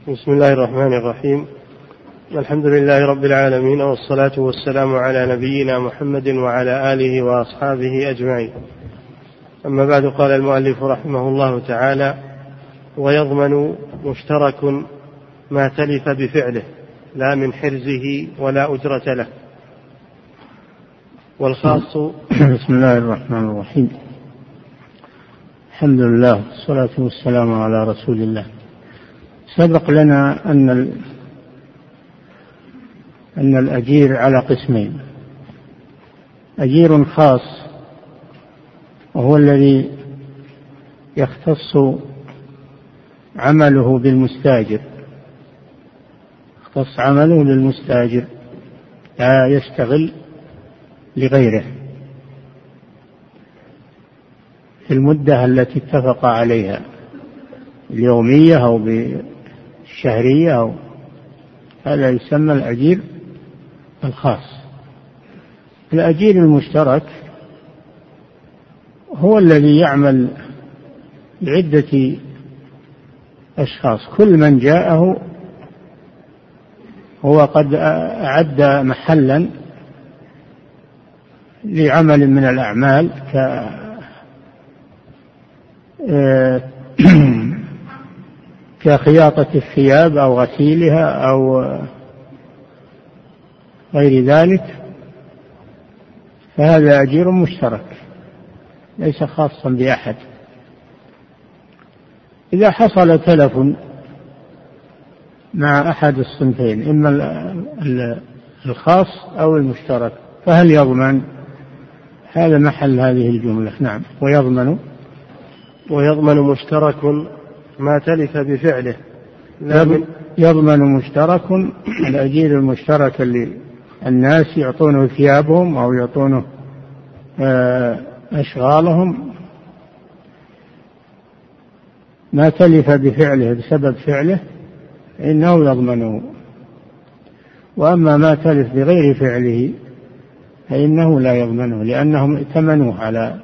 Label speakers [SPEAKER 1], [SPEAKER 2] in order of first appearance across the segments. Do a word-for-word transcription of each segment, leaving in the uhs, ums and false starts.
[SPEAKER 1] بسم الله الرحمن الرحيم. الحمد لله رب العالمين، والصلاة والسلام على نبينا محمد وعلى آله وأصحابه أجمعين. أما بعد، قال المؤلف رحمه الله تعالى: ويضمن مشترك ما تلف بفعله لا من حرزه ولا أجرة له. والخاص
[SPEAKER 2] بسم الله الرحمن الرحيم. الحمد لله والصلاة والسلام على رسول الله. سبق لنا أن أن الأجير على قسمين: أجير خاص وهو الذي يختص عمله بالمستاجر، يختص عمله بالمستاجر لا يشتغل لغيره في المدة التي اتفق عليها، اليومية أو بالشهرية أو هذا يسمى الأجير الخاص. الأجير المشترك هو الذي يعمل لعدة أشخاص، كل من جاءه هو قد أعد محلا لعمل من الأعمال ك كخياطة الثياب أو غسيلها أو غير ذلك، فهذا أجير مشترك ليس خاصا بأحد. إذا حصل تلف مع أحد الصنفين، إما الخاص أو المشترك، فهل يضمن؟ هذا محل هذه الجملة. نعم. ويضمن
[SPEAKER 1] ويضمن مشترك ما تلف بفعله.
[SPEAKER 2] يضمن مشترك الأجير المشترك اللي الناس يعطونه ثيابهم أو يعطونه أشغالهم، ما تلف بفعله بسبب فعله إنه يضمنه. وأما ما تلف بغير فعله فإنه لا يضمنه، لأنهم ائتمنوه على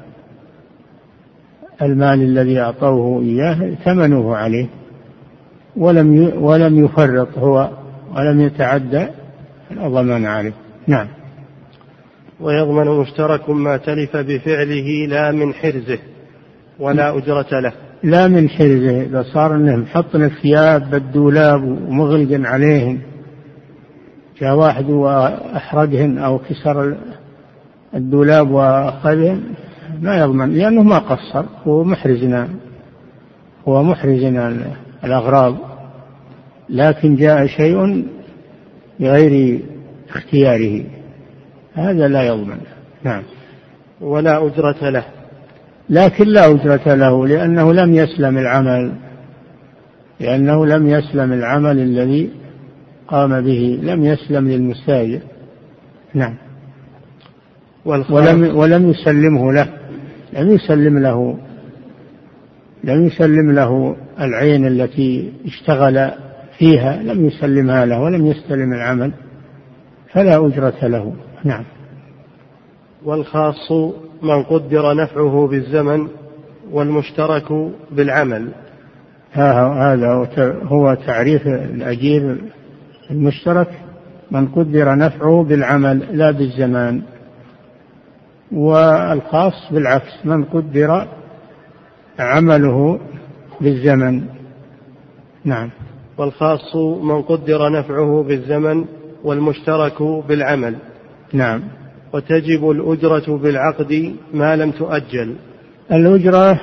[SPEAKER 2] المال الذي أعطوه إياه، ائتمنوه عليه ولم ولم يفرط هو ولم يتعدى الضمان عليه. نعم.
[SPEAKER 1] ويضمن مشترك ما تلف بفعله لا من حرزه ولا أجرة له.
[SPEAKER 2] لا من حرزه، إذا صار أنهم حطن الثياب بالدولاب ومغلق عليهم، جاء واحد وأحرقهن أو كسر الدولاب وأخذهن، ما يضمن، لأنه ما قصر، هو محرزنا هو محرزنا الأغراض، لكن جاء شيء بغير اختياره، هذا لا يضمن. نعم.
[SPEAKER 1] ولا أجرة له،
[SPEAKER 2] لكن لا أجرة له لأنه لم يسلم العمل لأنه لم يسلم العمل الذي قام به، لم يسلم للمستاجر. نعم. ولم, ولم يسلمه له لم يسلم له لم يسلم له العين التي اشتغل فيها، لم يسلمها له ولم يستلم العمل، فلا أجرة له. نعم.
[SPEAKER 1] والخاص من قدر نفعه بالزمن والمشترك بالعمل.
[SPEAKER 2] هذا هو تعريف الأجير المشترك: من قدر نفعه بالعمل لا بالزمان. والخاص بالعكس: من قدر عمله بالزمن. نعم.
[SPEAKER 1] والخاص من قدر نفعه بالزمن والمشترك بالعمل.
[SPEAKER 2] نعم.
[SPEAKER 1] وتجب الأجرة بالعقد ما لم تؤجل.
[SPEAKER 2] الأجرة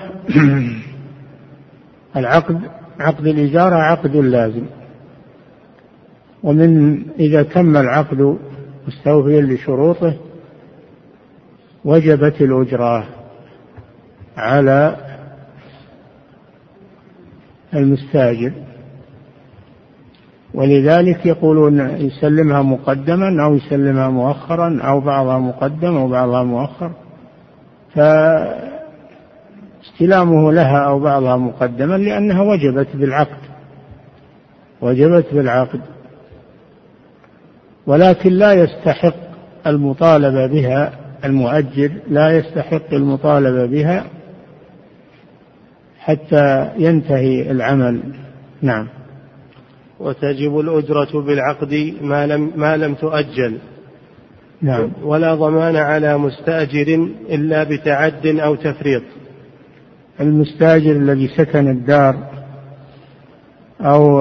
[SPEAKER 2] العقد عقد الإجارة عقد لازم، ومن إذا تم العقد مستوفيا لشروطه وجبت الأجرة على المستاجر، ولذلك يقولون يسلمها مقدما أو يسلمها مؤخرا أو بعضها مقدم أو بعضها مؤخر، فاستلامه لها أو بعضها مقدما لأنها وجبت بالعقد وجبت بالعقد ولكن لا يستحق المطالبة بها المؤجر، لا يستحق المطالبة بها حتى ينتهي العمل. نعم.
[SPEAKER 1] وتجب الأجرة بالعقد ما لم, ما لم تؤجل.
[SPEAKER 2] نعم.
[SPEAKER 1] ولا ضمان على مستأجر إلا بتعد أو تفريط.
[SPEAKER 2] المستأجر الذي سكن الدار أو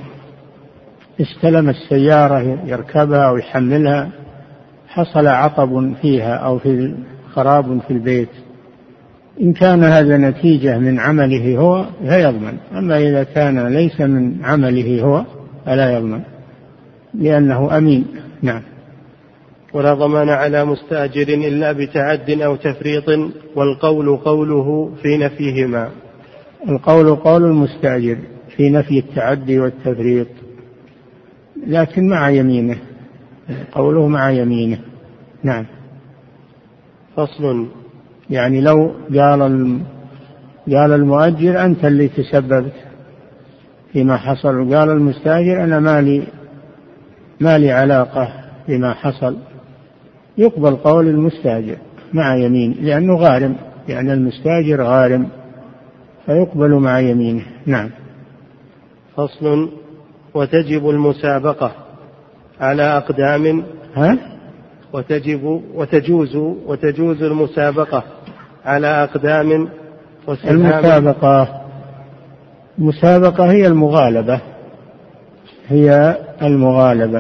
[SPEAKER 2] استلم السيارة يركبها أو يحملها، حصل عطب فيها أو في خراب في البيت، إن كان هذا نتيجة من عمله هو فيضمن، أما إذا كان ليس من عمله هو فلا يضمن لأنه أمين. نعم.
[SPEAKER 1] ولا ضمان على مستأجر إلا بتعد أو تفريط، والقول قوله في نفيهما.
[SPEAKER 2] القول قول المستأجر في نفي التعدي والتفريط، لكن مع يمينه، قوله مع يمينه. نعم.
[SPEAKER 1] فصل.
[SPEAKER 2] يعني لو قال قال المؤجر أنت اللي تسببت فيما حصل، وقال المستأجر أنا مالي مالي علاقة بما حصل، يقبل قول المستأجر مع يمين لأنه غارم، لأن المستأجر غارم فيقبل مع يمينه. نعم.
[SPEAKER 1] فصل. وتجب المسابقة على أقدام
[SPEAKER 2] ها؟
[SPEAKER 1] وتجب وتجوز وتجوز المسابقة على أقدام وسهام.
[SPEAKER 2] المسابقة المسابقة هي المغالبة، هي المغالبة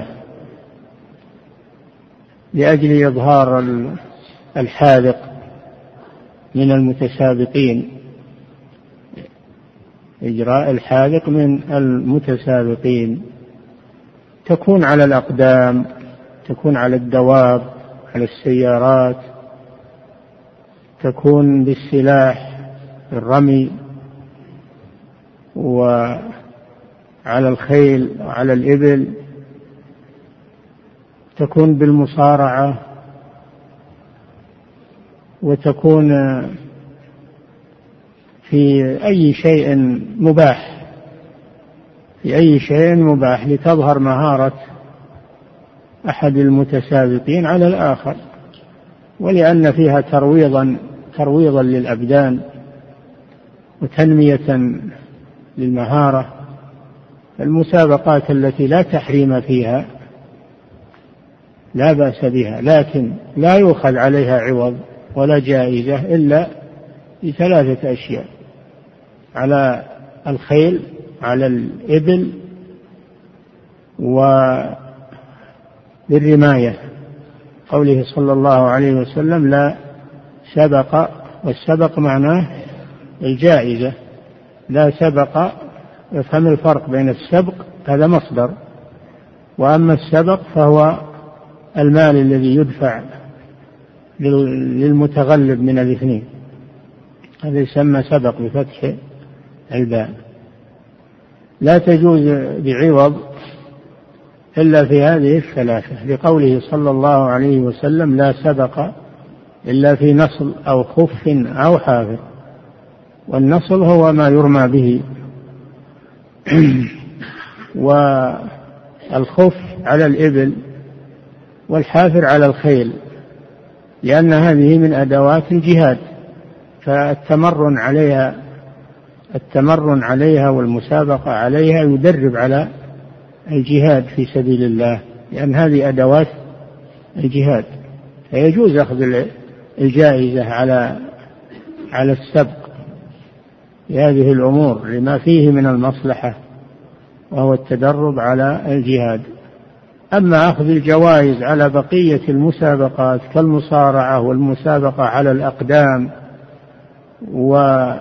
[SPEAKER 2] لأجل إظهار الحاذق من المتسابقين، إجراء الحاذق من المتسابقين، تكون على الأقدام، تكون على الدواب، على السيارات، تكون بالسلاح، الرمي، وعلى الخيل وعلى الإبل، تكون بالمصارعة، وتكون في أي شيء مباح، في أي شيء مباح لتظهر مهارة أحد المتسابقين على الآخر، ولأن فيها ترويضا ترويضا للأبدان وتنمية للمهارة. المسابقات التي لا تحريم فيها لا بأس بها، لكن لا يؤخذ عليها عوض ولا جائزة إلا بثلاثة أشياء: على الخيل، على الإبل، وبالرماية، قوله صلى الله عليه وسلم لا سبق، والسبق معناه الجائزة، لا سبق، يفهم الفرق بين السبق هذا مصدر، وأما السبق فهو المال الذي يدفع للمتغلب من الاثنين، هذا يسمى سبق بفتح الباء. لا تجوز بعوض إلا في هذه الثلاثة، لقوله صلى الله عليه وسلم لا سبق إلا في نصل أو خف أو حافر، والنصل هو ما يرمى به، والخف على الإبل، والحافر على الخيل، لأن هذه من أدوات الجهاد، فالتمرن عليها التمرن عليها والمسابقة عليها يدرب على الجهاد في سبيل الله، لأن هذه أدوات الجهاد، فيجوز أخذ الجائزة على على السبق لهذه الأمور لما فيه من المصلحة، وهو التدرب على الجهاد. أما أخذ الجوائز على بقية المسابقات كالمصارعة والمسابقة على الأقدام وغير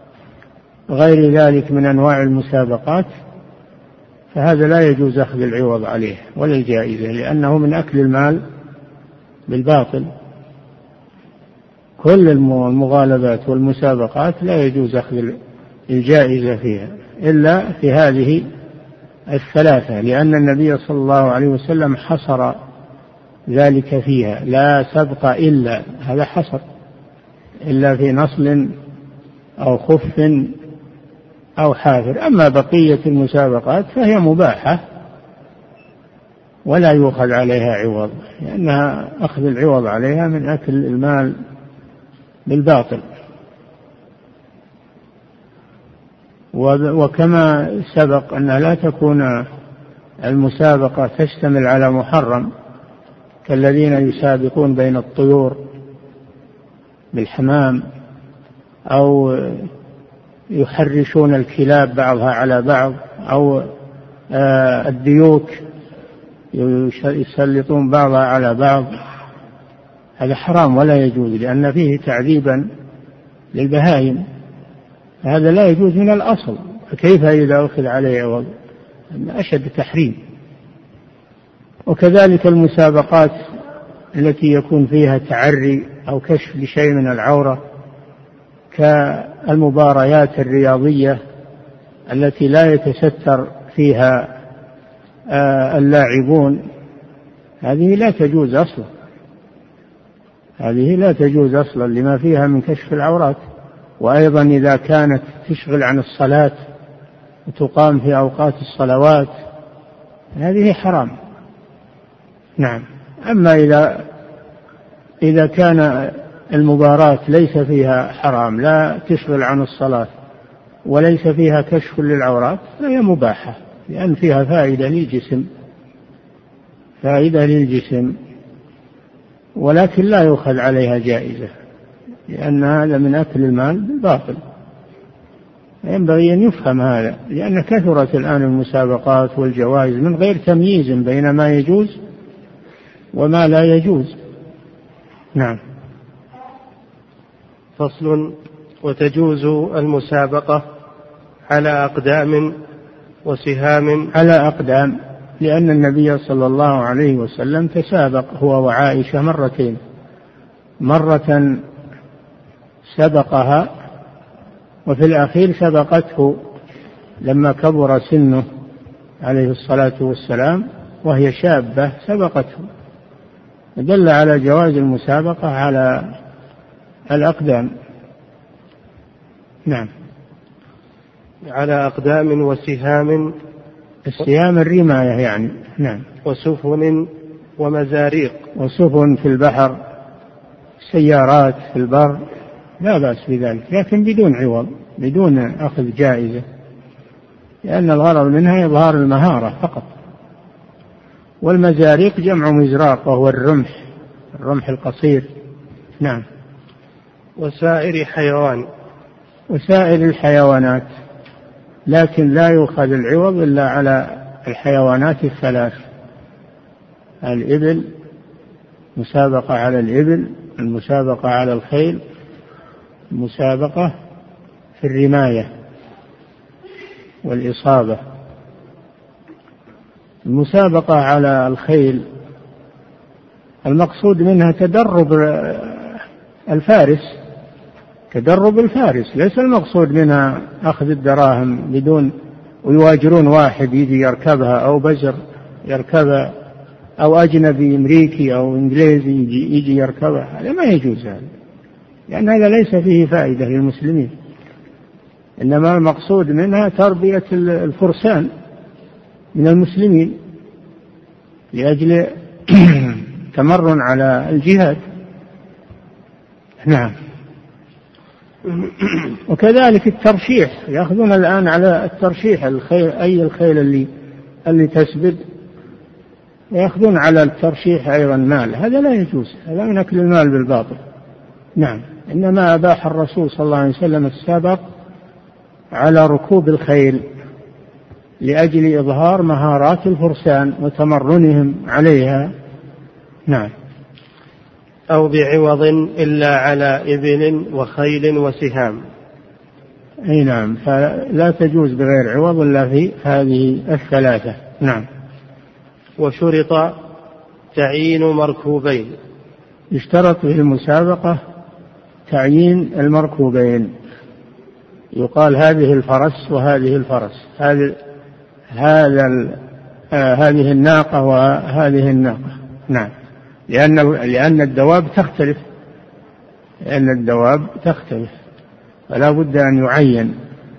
[SPEAKER 2] ذلك من أنواع المسابقات، فهذا لا يجوز أخذ العوض عليه ولا الجائزة، لأنه من أكل المال بالباطل. كل المغالبات والمسابقات لا يجوز أخذ الجائزة فيها إلا في هذه الثلاثة، لأن النبي صلى الله عليه وسلم حصر ذلك فيها، لا سبق إلا، هذا حصر، إلا في نصل أو خف أو حافر. أما بقية المسابقات فهي مباحة ولا يؤخذ عليها عوض، لأنها أخذ العوض عليها من أكل المال بالباطل. وكما سبق أن لا تكون المسابقة تشتمل على محرم كالذين يسابقون بين الطيور بالحمام، أو يحرشون الكلاب بعضها على بعض، أو الديوك يسلطون بعضها على بعض، هذا حرام ولا يجوز، لأن فيه تعذيبا للبهائم، هذا لا يجوز من الأصل، فكيف إذا أخذ عليه عوض؟ أشد تحريم. وكذلك المسابقات التي يكون فيها تعري أو كشف لشيء من العورة كالمباريات الرياضية التي لا يتستر فيها اللاعبون، هذه لا تجوز أصلا، هذه لا تجوز أصلا لما فيها من كشف العورات. وأيضا إذا كانت تشغل عن الصلاة وتقام في أوقات الصلوات هذه حرام. نعم. أما إذا إذا كان المباراة ليس فيها حرام، لا تشغل عن الصلاة وليس فيها كشف للعورات، فهي مباحة، لأن فيها فائدة للجسم، فائدة للجسم، ولكن لا يؤخذ عليها جائزة، لأن هذا من أكل المال بالباطل. ينبغي أن يفهم هذا، لأن كثرت الآن المسابقات والجوائز من غير تمييز بين ما يجوز وما لا يجوز. نعم.
[SPEAKER 1] فصل: وتجوز المسابقة على أقدام وسهام.
[SPEAKER 2] على أقدام، لأن النبي صلى الله عليه وسلم تسابق هو وعائشة مرتين، مرة سبقها وفي الأخير سبقته لما كبر سنه عليه الصلاة والسلام وهي شابة سبقته، دل على جواز المسابقة على الأقدام. نعم.
[SPEAKER 1] على أقدام وسهام.
[SPEAKER 2] السهام الرماية يعني. نعم.
[SPEAKER 1] وسفن ومزاريق.
[SPEAKER 2] وسفن في البحر، سيارات في البر، لا بأس بذلك، لكن بدون عوض، بدون أخذ جائزة، لأن الغرض منها إظهار المهارة فقط. والمزاريق جمع مزراق وهو الرمح، الرمح القصير. نعم.
[SPEAKER 1] وسائر حيوان.
[SPEAKER 2] وسائر الحيوانات، لكن لا يؤخذ العوض إلا على الحيوانات الثلاث: الإبل، مسابقة على الإبل، المسابقة على الخيل، المسابقة في الرماية والإصابة. المسابقة على الخيل المقصود منها تدرب الفارس، تدرب الفارس، ليس المقصود منها أخذ الدراهم بدون، ويواجرون واحد يجي يركبها أو بزر يركبها أو أجنبي أمريكي أو إنجليزي يجي, يجي يركبها، هذا ما يجوز، هذا لأن هذا ليس فيه فائدة للمسلمين، إنما المقصود منها تربية الفرسان من المسلمين لأجل تمرن على الجهاد. نعم. وكذلك الترشيح، يأخذون الآن على الترشيح الخيل، أي الخيل اللي اللي تسبد يأخذون على الترشيح أيضا مال، هذا لا يجوز، هذا من أكل المال بالباطل. نعم. إنما أباح الرسول صلى الله عليه وسلم السبق على ركوب الخيل لأجل إظهار مهارات الفرسان وتمرنهم عليها. نعم.
[SPEAKER 1] أو بعوض إلا على إبل وخيل وسهام.
[SPEAKER 2] أي نعم، فلا تجوز بغير عوض إلا في هذه الثلاثة. نعم.
[SPEAKER 1] وشرط تعيين مركوبين.
[SPEAKER 2] يشترط في المسابقة تعيين المركوبين، يقال هذه الفرس وهذه الفرس، هذه هذا آه هذه الناقة وهذه الناقة. نعم. لأن لأن الدواب تختلف، لأن الدواب تختلف، فلا بد أن يعين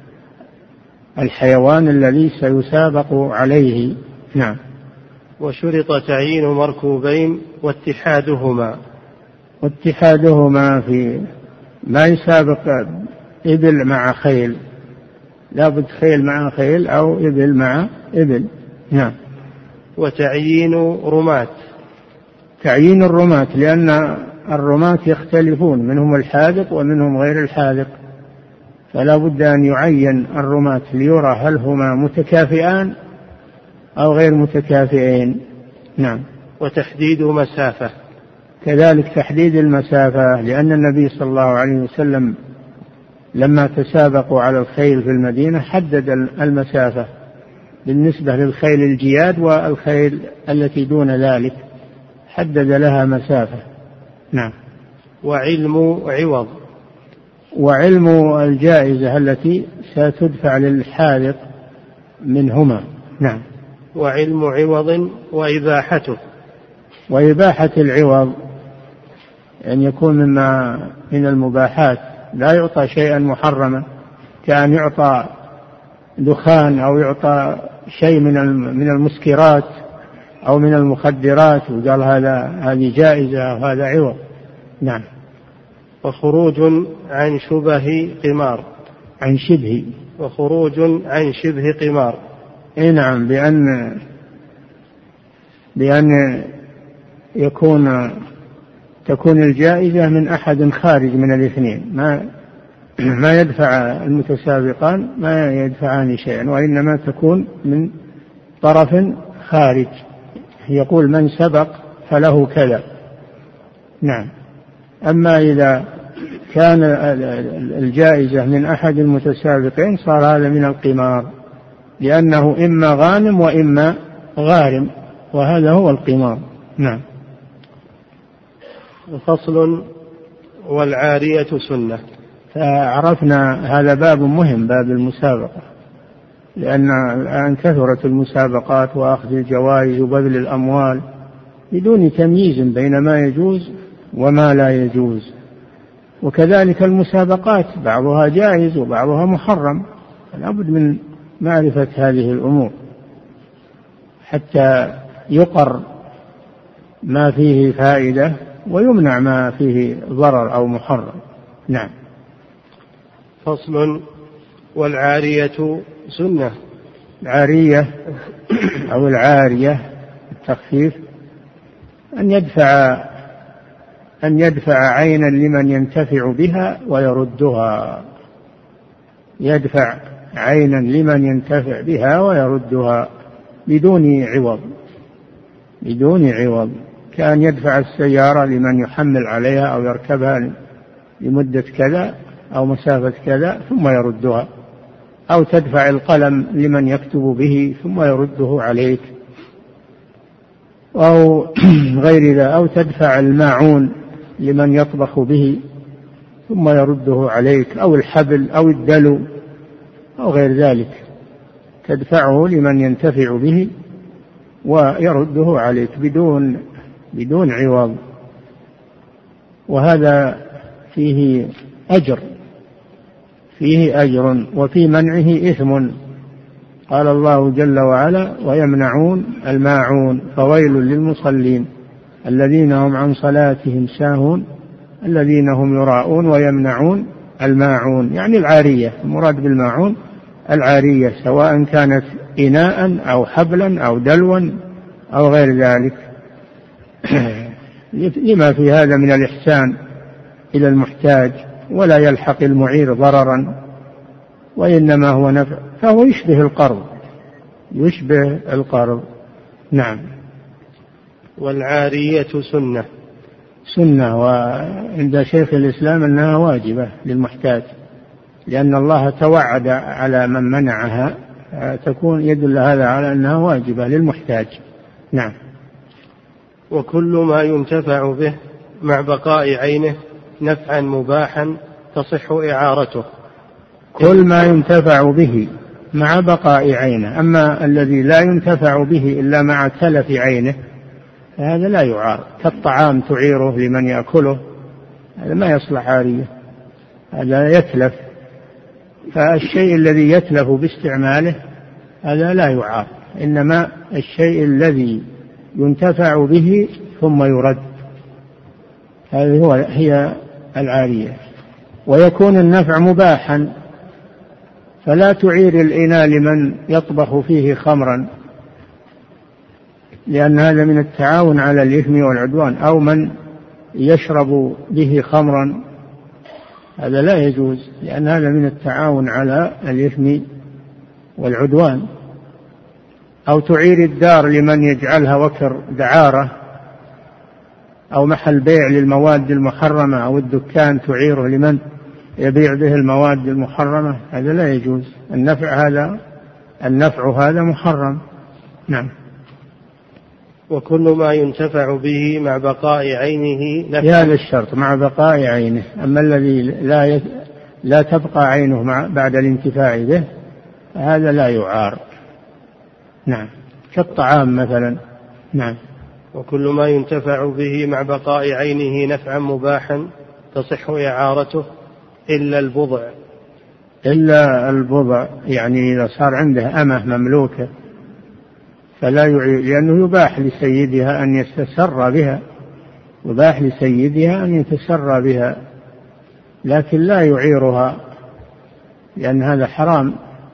[SPEAKER 2] الحيوان الذي سيسابق عليه. نعم.
[SPEAKER 1] وشرط تعيين مركوبين واتحادهما.
[SPEAKER 2] واتحادهما في ما يسابق إبل مع خيل، لا بد خيل مع خيل أو إبل مع إبل. نعم.
[SPEAKER 1] وتعيين رماة.
[SPEAKER 2] تعيين الرماة، لأن الرماة يختلفون، منهم الحاذق ومنهم غير الحاذق، فلا بد أن يعين الرماة ليرى هل هما متكافئان أو غير متكافئين. نعم.
[SPEAKER 1] وتحديد مسافة،
[SPEAKER 2] كذلك تحديد المسافة، لأن النبي صلى الله عليه وسلم لما تسابقوا على الخيل في المدينة حدد المسافة بالنسبة للخيل الجياد والخيل التي دون ذلك، حدد لها مسافة. نعم.
[SPEAKER 1] وعلم عوض،
[SPEAKER 2] وعلم الجائزة التي ستدفع للحاذق منهما. نعم.
[SPEAKER 1] وعلم عوض وإباحته،
[SPEAKER 2] وإباحة العوض أن يكون مما من المباحات، لا يعطى شيئا محرما كأن يعطى دخان أو يعطى شيء من من المسكرات أو من المخدرات وقال هذا هذه جائزة وهذا عوض. نعم.
[SPEAKER 1] وخروج عن شبه قمار،
[SPEAKER 2] عن شبه،
[SPEAKER 1] وخروج عن شبه قمار.
[SPEAKER 2] اي نعم، بأن بأن يكون تكون الجائزة من أحد خارج من الاثنين، ما ما يدفع المتسابقان ما يدفعان شيئا، وإنما تكون من طرف خارج، يقول من سبق فله كذا. نعم. أما إذا كان الجائزة من أحد المتسابقين صار هذا من القمار، لأنه إما غانم وإما غارم، وهذا هو القمار. نعم.
[SPEAKER 1] فصل. والعارية سنة.
[SPEAKER 2] فعرفنا هذا باب مهم، باب المسابقة، لأن الآن كثرت المسابقات وأخذ الجوائز وبذل الأموال بدون تمييز بين ما يجوز وما لا يجوز. وكذلك المسابقات بعضها جائز وبعضها محرم، لا بد من معرفة هذه الأمور حتى يقر ما فيه فائدة ويمنع ما فيه ضرر أو محرم. نعم.
[SPEAKER 1] فصل. والعارية سنة.
[SPEAKER 2] العارية أو العارية التخفيف أن يدفع أن يدفع عينا لمن ينتفع بها ويردها، يدفع عينا لمن ينتفع بها ويردها بدون عوض، بدون عوض، كأن يدفع السيارة لمن يحمل عليها أو يركبها لمدة كذا أو مسافة كذا ثم يردها، أو تدفع القلم لمن يكتب به ثم يرده عليك، أو غير ذا، أو تدفع الماعون لمن يطبخ به ثم يرده عليك، أو الحبل أو الدلو أو غير ذلك، تدفعه لمن ينتفع به ويرده عليك بدون بدون عوض. وهذا فيه أجر، فيه أجر وفي منعه إثم. قال الله جل وعلا: ويمنعون الماعون فويل للمصلين الذين هم عن صلاتهم ساهون الذين هم يراءون ويمنعون الماعون، يعني العارية، المراد بالماعون العارية، سواء كانت إناء أو حبلا أو دلوا أو غير ذلك، لما في هذا من الإحسان إلى المحتاج، ولا يلحق المعير ضررا، وإنما هو نفع، فهو يشبه القرض، يشبه القرض. نعم.
[SPEAKER 1] والعارية سنة.
[SPEAKER 2] سنة، وعند شيخ الإسلام أنها واجبة للمحتاج، لأن الله توعد على من منعها، تكون يدل هذا على أنها واجبة للمحتاج. نعم.
[SPEAKER 1] وكل ما ينتفع به مع بقاء عينه نفعا مباحا تصح إعارته.
[SPEAKER 2] كل ما ينتفع به مع بقاء عينه، أما الذي لا ينتفع به إلا مع تلف عينه فهذا لا يعار، كالطعام تعيره لمن يأكله، هذا ما يصلح عارية، هذا يتلف. فالشيء الذي يتلف باستعماله هذا لا يعار، إنما الشيء الذي ينتفع به ثم يرد، هذه هو هي العارية. ويكون النفع مباحا، فلا تعير الإناء لمن يطبخ فيه خمرا، لأن هذا من التعاون على الإثم والعدوان. أو من يشرب به خمرا، هذا لا يجوز، لأن هذا من التعاون على الإثم والعدوان. أو تعير الدار لمن يجعلها وكر دعارة، أو محل بيع للمواد المحرمة، أو الدكان تعيره لمن يبيع به المواد المحرمة، هذا لا يجوز. النفع هذا النفع هذا محرم. نعم.
[SPEAKER 1] وكل ما ينتفع به مع بقاء عينه نفع.
[SPEAKER 2] هذا الشرط مع بقاء عينه. أما الذي لا ي... لا تبقى عينه مع... بعد الانتفاع به، هذا لا يعار. نعم. كالطعام مثلا. نعم.
[SPEAKER 1] وكل ما ينتفع به مع بقاء عينه نفعا مباحا تصح إعارته إلا البضع.
[SPEAKER 2] إلا البضع، يعني إذا صار عنده أمة مملوكة فلا يعير، لأنه يباح لسيدها أن يتسرى بها، يباح لسيدها أن يتسرى بها، لكن لا يعيرها، لأن هذا حرام.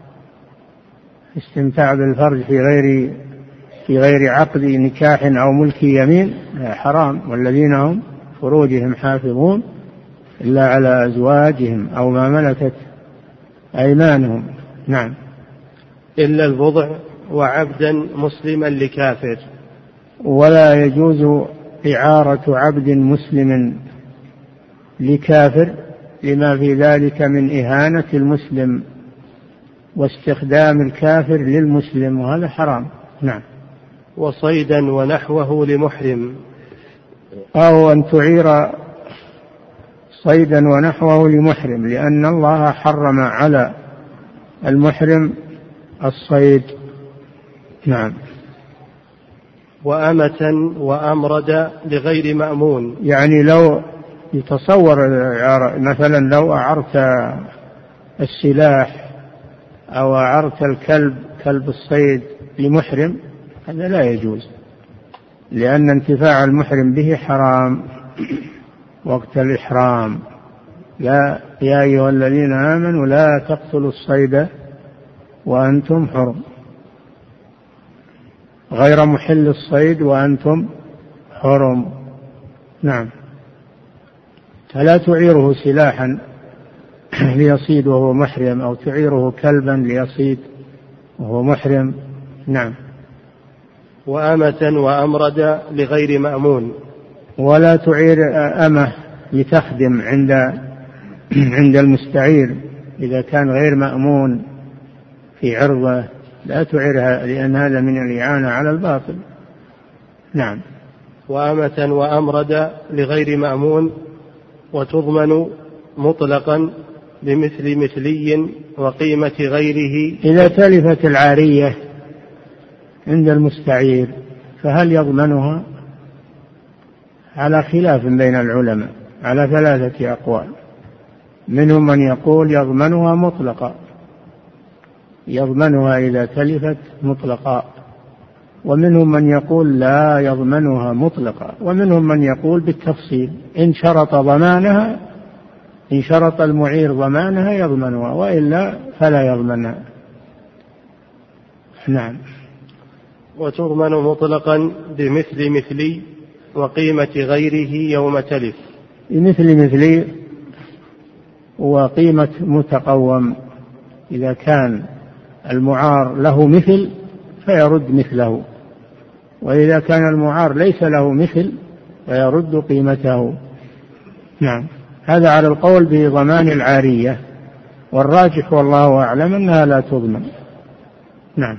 [SPEAKER 2] استمتاع بالفرج في غير في غير عقد نكاح أو ملك يمين حرام. والذين هم فروجهم حافظون إلا على أزواجهم أو ما ملكت أيمانهم. نعم.
[SPEAKER 1] إلا البضع وعبدا مسلما لكافر.
[SPEAKER 2] ولا يجوز إعارة عبد مسلم لكافر لما في ذلك من إهانة المسلم واستخدام الكافر للمسلم، وهذا حرام. نعم.
[SPEAKER 1] وصيدا ونحوه لمحرم.
[SPEAKER 2] أو أن تعير صيدا ونحوه لمحرم، لأن الله حرم على المحرم الصيد. نعم.
[SPEAKER 1] وأمة وأمرد لغير مأمون،
[SPEAKER 2] يعني لو يتصور مثلا لو أعرت السلاح أو أعرت الكلب كلب الصيد لمحرم، هذا لا يجوز، لأن انتفاع المحرم به حرام وقت الإحرام. لا يا أيها الذين آمنوا لا تقتلوا الصيد وأنتم حرم، غير محل الصيد وأنتم حرم. نعم. فلا تعيره سلاحا ليصيد وهو محرم، أو تعيره كلبا ليصيد وهو محرم. نعم.
[SPEAKER 1] وأمة وأمرد لغير مأمون.
[SPEAKER 2] ولا تعير أمة لتخدم عند عند المستعير إذا كان غير مأمون في عرضه، لا تعيرها، لأن هذا من الإعانة على الباطل. نعم.
[SPEAKER 1] وأمة وأمرد لغير مأمون وتضمن مطلقا بمثل مثلي وقيمة غيره.
[SPEAKER 2] إذا تلفت العارية عند المستعير فهل يضمنها؟ على خلاف بين العلماء، على ثلاثة أقوال. منهم من يقول يضمنها مطلقا، يضمنها إذا تلفت مطلقا، ومنهم من يقول لا يضمنها مطلقا، ومنهم من يقول بالتفصيل، إن شرط ضمانها، إن شرط المعير ضمانها يضمنها، وإلا فلا يضمنها. نعم.
[SPEAKER 1] وتضمن مطلقا بمثل مثلي وقيمة غيره يوم تلف.
[SPEAKER 2] مثل مثلي وقيمة متقوم، إذا كان المعار له مثل فيرد مثله، وإذا كان المعار ليس له مثل فيرد قيمته. نعم. هذا على القول بضمان العارية، والراجح والله أعلم أنها لا تضمن. نعم.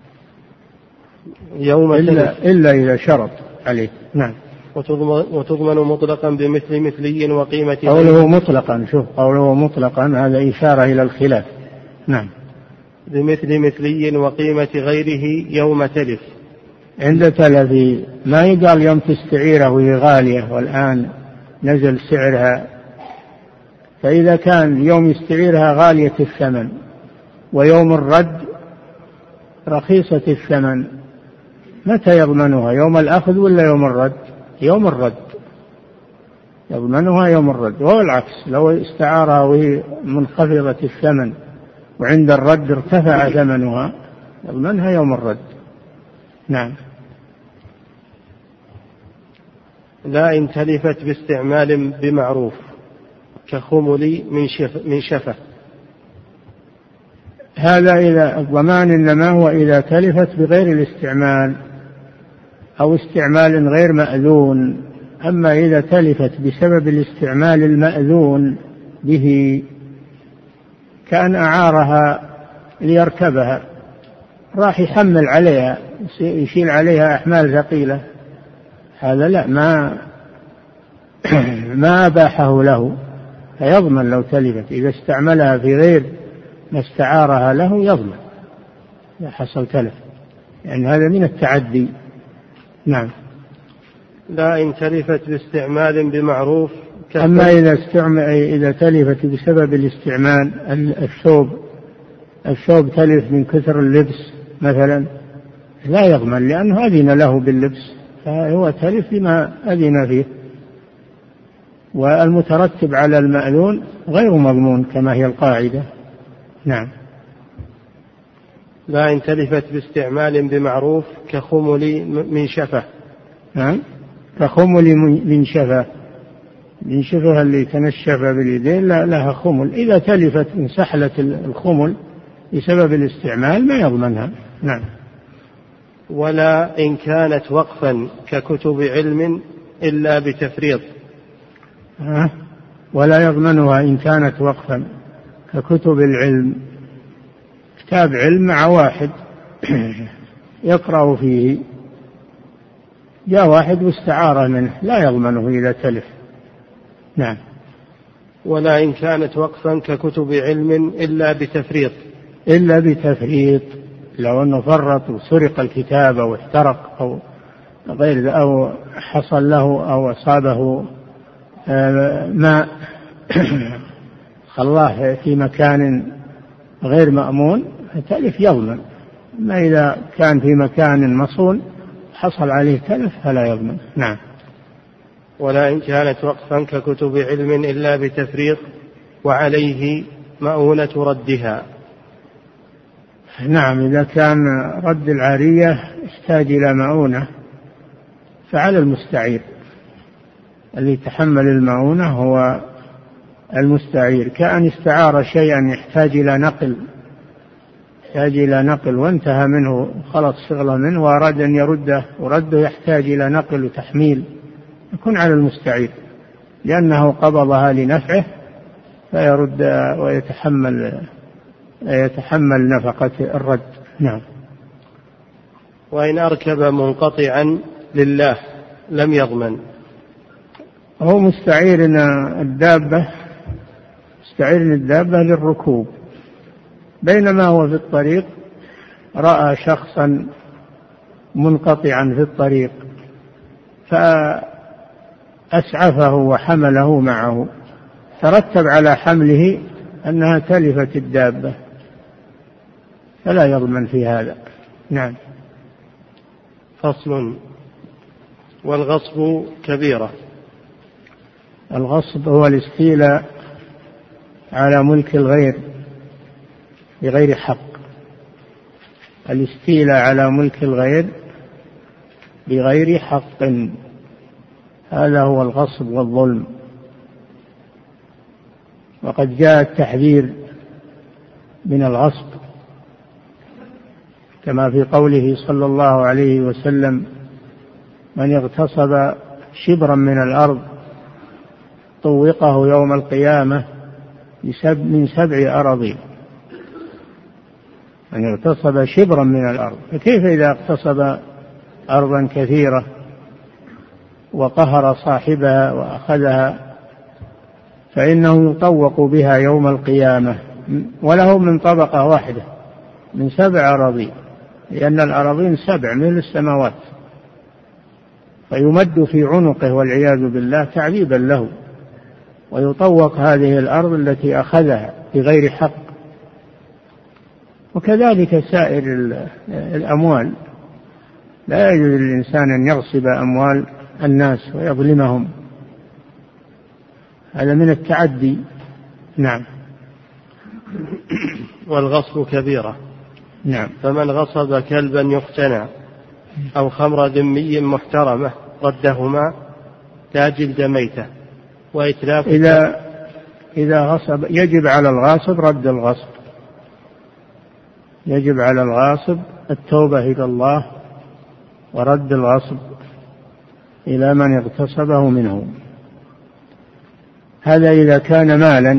[SPEAKER 1] يوم
[SPEAKER 2] إلا, إلا إذا شرط عليه. نعم.
[SPEAKER 1] وتضمن مطلقا بمثل مثلي وقيمة
[SPEAKER 2] قوله مطلقا، شوف قوله مطلقا هذا إشارة إلى الخلاف. نعم.
[SPEAKER 1] بمثل مثلي وقيمة غيره يوم تلف.
[SPEAKER 2] عند تلف ما يقال يوم تستعيره وهي غالية والآن نزل سعرها، فإذا كان يوم يستعيرها غالية الثمن ويوم الرد رخيصة الثمن، متى يضمنها؟ يوم الأخذ ولا يوم الرد؟ يوم الرد يضمنها يوم الرد. وهو العكس، لو استعارها وهي منخفضة الثمن وعند الرد ارتفع ثمنها يضمنها يوم الرد. نعم.
[SPEAKER 1] لا إن تلفت باستعمال بمعروف كخمل من, شف من شفة.
[SPEAKER 2] هذا إذا الضمان إنما هو إذا تلفت بغير الاستعمال أو استعمال غير مأذون. أما إذا تلفت بسبب الاستعمال المأذون به كان أعارها ليركبها، راح يحمل عليها يشيل عليها أحمال ثقيلة، هذا لا ما ما أباحه له، فيضمن لو تلفت. إذا استعملها في غير ما استعارها له يضمن إذا حصل تلف، يعني هذا من التعدي. نعم.
[SPEAKER 1] لا إن تلفت باستعمال بمعروف.
[SPEAKER 2] أما إذا استعمل إذا تلفت بسبب الاستعمال، الثوب الثوب تلف من كثر اللبس مثلا لا يضمن، لأنه أذن له باللبس، فهو تلف بما أذن فيه، والمترتب على المأذون غير مضمون كما هي القاعدة. نعم.
[SPEAKER 1] لا إن تلفت باستعمال بمعروف كخمل من شفة.
[SPEAKER 2] نعم. كخمل من شفة، من شفة اللي تنشف باليدين لا لها خمل. إذا تلفت من سحلة الخمل بسبب الاستعمال ما يضمنها. نعم.
[SPEAKER 1] ولا إن كانت وقفا ككتب علم إلا بتفريط.
[SPEAKER 2] أه؟ ولا يضمنها إن كانت وقفا ككتب العلم، كتاب علم مع واحد يقرأ فيه، جاء واحد واستعار منه لا يضمنه إذا تلف. نعم.
[SPEAKER 1] ولا إن كانت وقفا ككتب علم إلا بتفريط.
[SPEAKER 2] إلا بتفريط، لو أنه فرط وسرق الكتاب أو احترق أو غير، أو حصل له أو أصابه ماء خلاه في مكان غير مأمون تلف يضمن. ما إذا كان في مكان مصون حصل عليه تلف فلا يضمن. نعم.
[SPEAKER 1] ولا إن كانت وقفا ككتب علم إلا بتفريط وعليه مؤونة ردها.
[SPEAKER 2] نعم. إذا كان رد العارية يحتاج إلى مؤونة فعلى المستعير، اللي يتحمل المؤونة هو المستعير. كأن استعار شيئا يحتاج إلى نقل يحتاج إلى نقل وانتهى منه خلص شغله منه وأراد أن يرده ورده يحتاج إلى نقل وتحميل، يكون على المستعير لأنه قبضها لنفعه فيرد ويتحمل يتحمل نفقة الرد. نعم.
[SPEAKER 1] وإن أركب منقطعا لله لم يضمن.
[SPEAKER 2] هو مستعير الدابة مستعير الدابة للركوب، بينما هو في الطريق رأى شخصا منقطعا في الطريق فأسعفه وحمله معه، ترتب على حمله أنها تلفت الدابة فلا يضمن في هذا. نعم.
[SPEAKER 1] فصل. والغصب كبيرة.
[SPEAKER 2] الغصب هو الاستيلاء على ملك الغير بغير حق، الاستيلاء على ملك الغير بغير حق، هذا هو الغصب والظلم. وقد جاء التحذير من الغصب كما في قوله صلى الله عليه وسلم: من اغتصب شبرا من الأرض طوقه يوم القيامة من سبع أراضين. من اغتصب شبرا من الأرض، فكيف إذا اغتصب أرضا كثيرة وقهر صاحبها وأخذها، فإنه يطوق بها يوم القيامة وله من طبقة واحدة من سبع أراضين، لأن الأراضين سبع من السماوات، فيمد في عنقه والعياذ بالله تعذيبا له، ويطوق هذه الأرض التي أخذها بغير حق. وكذلك سائر الأموال، لا يجوز للإنسان أن يغصب أموال الناس ويظلمهم، هذا من التعدي. نعم.
[SPEAKER 1] والغصب كبيرة.
[SPEAKER 2] نعم.
[SPEAKER 1] فمن غصب كلبا يقتنى أو خمر ذمي محترمة ردهما لا جلد ميتة. وإتلاف
[SPEAKER 2] إذا إذا غصب يجب على الغاصب رد الغصب، يجب على الغاصب التوبة إلى الله ورد الغصب إلى من اغتصبه منه. هذا إذا كان مالا.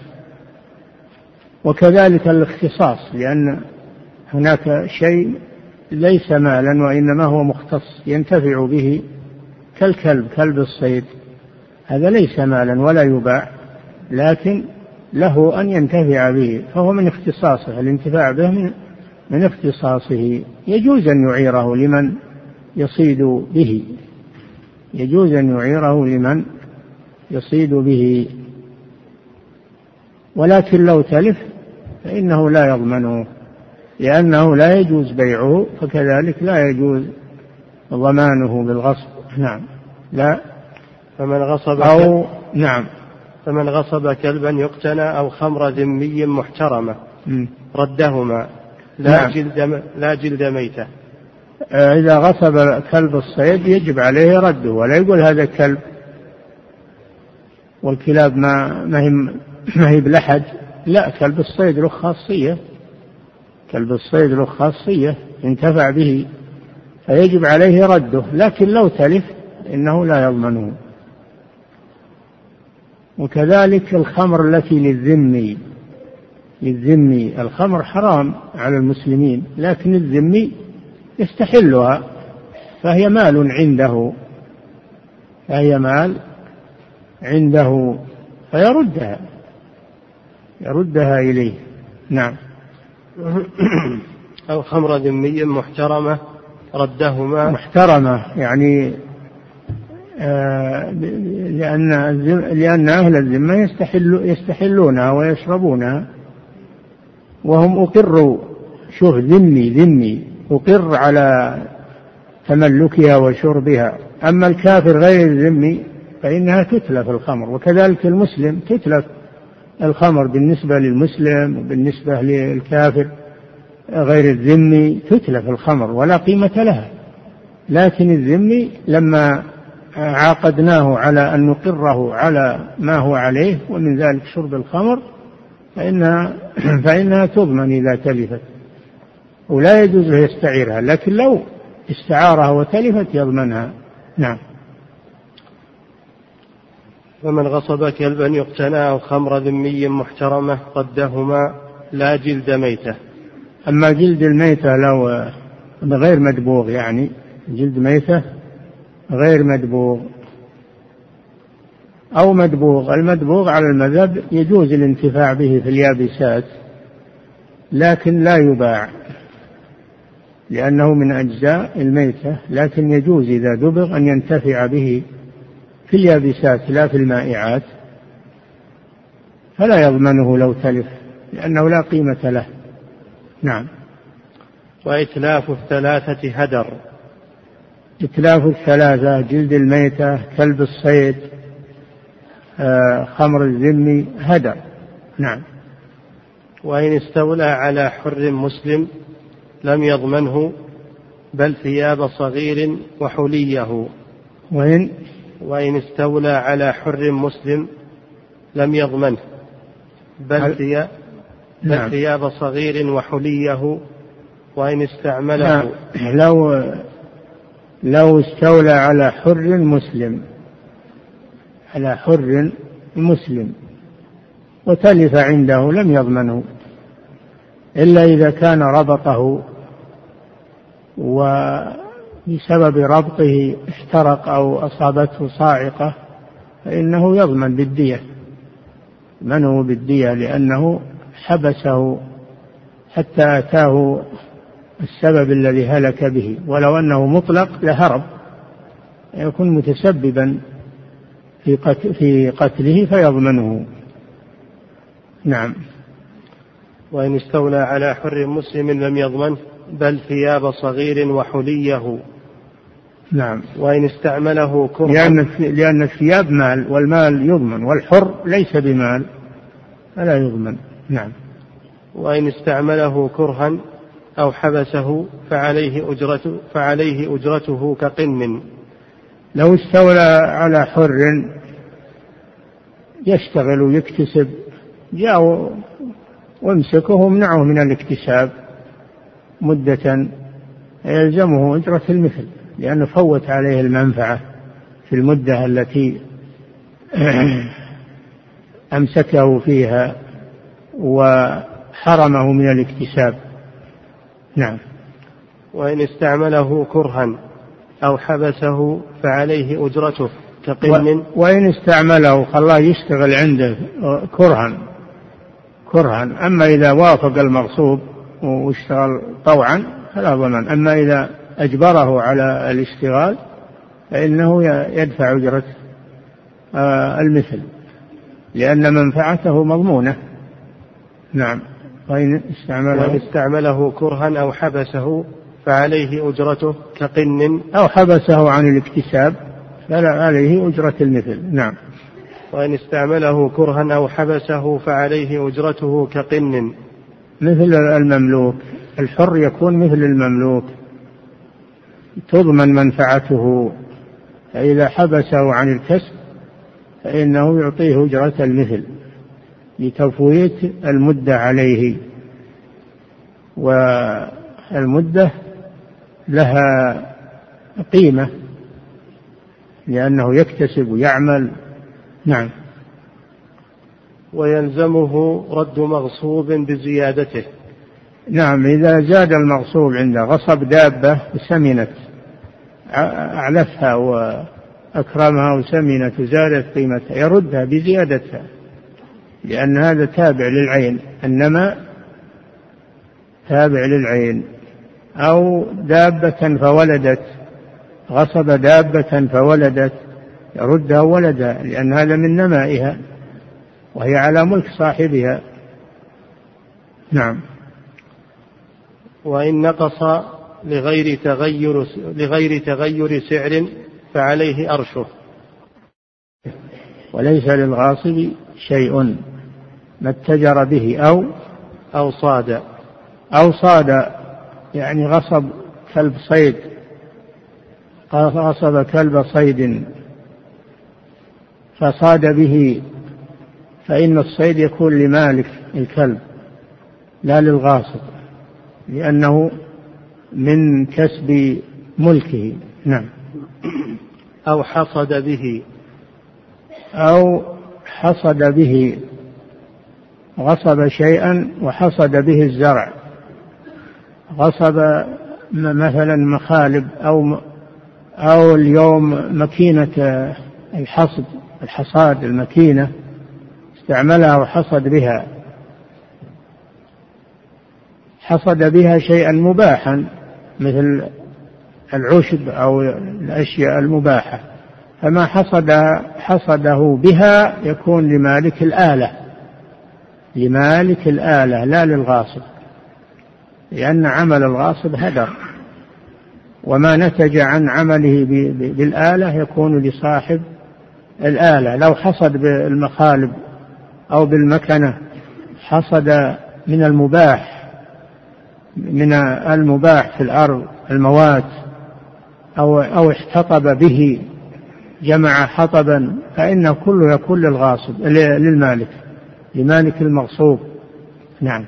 [SPEAKER 2] وكذلك الاختصاص، لأن هناك شيء ليس مالا وإنما هو مختص ينتفع به كالكلب، كلب الصيد، هذا ليس مالا ولا يباع، لكن له أن ينتفع به، فهو من اختصاصه، الانتفاع به من, من اختصاصه. يجوز أن يعيره لمن يصيد به، يجوز أن يعيره لمن يصيد به، ولكن لو تلف فإنه لا يضمنه، لأنه لا يجوز بيعه، فكذلك لا يجوز ضمانه بالغصب. نعم. لا
[SPEAKER 1] فمن غصب
[SPEAKER 2] أو نعم
[SPEAKER 1] فمن غصب كلبا يقتنى أو خمر ذمي محترمة م. ردهما لا, نعم. جلد لا جلد ميتة.
[SPEAKER 2] إذا غصب كلب الصيد يجب عليه رده، ولا يقول هذا كلب، والكلاب ما ما هي بلحد، لا، كلب الصيد له خاصية، كلب الصيد له خاصية ينتفع به، فيجب عليه رده، لكن لو تلف إنه لا يضمنه. وكذلك الخمر التي للذمي، للذمي الخمر حرام على المسلمين، لكن الذمي يستحلها، فهي مال عنده، فهي مال عنده فيردها، يردها إليه. نعم.
[SPEAKER 1] أو خمر ذمي محترمة ردهما.
[SPEAKER 2] محترمة يعني آه لأن لأن أهل الذمة يستحل يستحلونها ويشربونها، وهم أقروا، شوف ذمي ذمي أقر على تملكها وشربها. أما الكافر غير الذمي فإنها تتلف الخمر، وكذلك المسلم تتلف الخمر بالنسبة للمسلم، وبالنسبة للكافر غير الذمي تتلف الخمر ولا قيمة لها. لكن الذمي لما عاقدناه على أن نقره على ما هو عليه، ومن ذلك شرب الخمر، فإنها, فإنها تضمن إذا تلفت، ولا يجوز له يستعيرها، لكن لو استعارها وتلفت يضمنها. نعم.
[SPEAKER 1] ومن غصب كلبا يقتنى أو خمر ذمي محترمة ردهما لا جلد ميتة.
[SPEAKER 2] أما جلد الميتة لو غير مدبوغ، يعني جلد ميتة غير مدبوغ أو مدبوغ، المدبوغ على المذهب يجوز الانتفاع به في اليابسات، لكن لا يباع لأنه من أجزاء الميتة، لكن يجوز إذا دبغ أن ينتفع به في اليابسات لا في المائعات، فلا يضمنه لو تلف لأنه لا قيمة له. نعم.
[SPEAKER 1] وإتلاف الثلاثة هدر.
[SPEAKER 2] إتلاف الثلاثة جلد الميتة، كلب الصيد، آه، خمر الذمي، هدر. نعم.
[SPEAKER 1] وإن استولى على حر مسلم لم يضمنه بل ثياب صغير وحليه.
[SPEAKER 2] وإن
[SPEAKER 1] وإن استولى على حر مسلم لم يضمنه بل ثياب نعم. ثياب صغير وحليه. وإن استعمله
[SPEAKER 2] لو لو استولى على حر مسلم، على حر مسلم وتلف عنده لم يضمنه، إلا إذا كان ربطه وبسبب ربطه احترق أو أصابته صاعقة فإنه يضمن بالدية، منه بالدية، لأنه حبسه حتى أتاه السبب الذي هلك به، ولو أنه مطلق لهرب، يكون متسببا في قتله فيضمنه. نعم.
[SPEAKER 1] وإن استولى على حر مسلم لم يضمنه بل ثياب صغير وحليه.
[SPEAKER 2] نعم.
[SPEAKER 1] وإن استعمله كرها،
[SPEAKER 2] لأن, لأن الثياب مال، والمال يضمن، والحر ليس بمال فلا يضمن. نعم.
[SPEAKER 1] وإن استعمله كرها أو حبسه فعليه أجرته, فعليه أجرته كقن.
[SPEAKER 2] لو استولى على حر يشتغل ويكتسب جاءوا وامسكه ومنعه من الاكتساب مدة يلزمه أجرة المثل، لأنه فوت عليه المنفعة في المدة التي أمسكه فيها وحرمه من الاكتساب. نعم.
[SPEAKER 1] وإن استعمله كرها أو حبسه فعليه أجرته كقن.
[SPEAKER 2] وإن استعمله خلاه يشتغل عنده كرها كرها أما إذا وافق المغصوب واشتغل طوعا فلا ضمان. أما إذا أجبره على الاشتغال فإنه يدفع أجرة المثل لأن منفعته مضمونة. نعم. وإن استعمله,
[SPEAKER 1] وإن استعمله كرها أو حبسه فعليه أجرته كقن.
[SPEAKER 2] أو حبسه عن الاكتساب فلا عليه أجرة المثل. نعم.
[SPEAKER 1] وإن استعمله كرها أو حبسه فعليه أجرته كقن.
[SPEAKER 2] مثل المملوك، الحر يكون مثل المملوك تضمن منفعته، فإذا حبسه عن الكسب فإنه يعطيه أجرة المثل لتفويت المدة عليه، والمدة لها قيمة لأنه يكتسب ويعمل. نعم.
[SPEAKER 1] ويلزمه رد مغصوب بزيادته.
[SPEAKER 2] نعم. إذا زاد المغصوب عنده، غصب دابة وسمنت، أعلفها وأكرمها وسمنت وزادت قيمتها، يردها بزيادتها لأن هذا تابع للعين، النماء تابع للعين. أو دابة فولدت، غصب دابة فولدت، يردها ولدها لأن هذا من نمائها وهي على ملك صاحبها. نعم.
[SPEAKER 1] وإن نقص لغير تغير لغير تغير سعر فعليه أرشه.
[SPEAKER 2] وليس للغاصب شيء ما اتجر به أو
[SPEAKER 1] أو صاد
[SPEAKER 2] أو صاد يعني غصب كلب صيد، غصب كلب صيد فصاد به، فإن الصيد يكون لمالك الكلب لا للغاصب لأنه من كسب ملكه. نعم.
[SPEAKER 1] أو حصد به
[SPEAKER 2] أو حصد به، غصب شيئا وحصد به الزرع، غصب مثلا مخالب أو أو اليوم مكينة الحصد الحصاد المكينة استعملها وحصد بها، حصد بها شيئا مباحا مثل العشب أو الأشياء المباحة، فما حصد حصده بها يكون لمالك الآلة لمالك الآلة لا للغاصب، لأن عمل الغاصب هدر، وما نتج عن عمله بالآلة يكون لصاحب الآلة. لو حصد بالمخالب أو بالمكنة حصد من المباح من المباح في الأرض الموات أو أو احتطب به جمع حطبا فإنه كله يكون للغاصب للمالك لمالك المغصوب. نعم.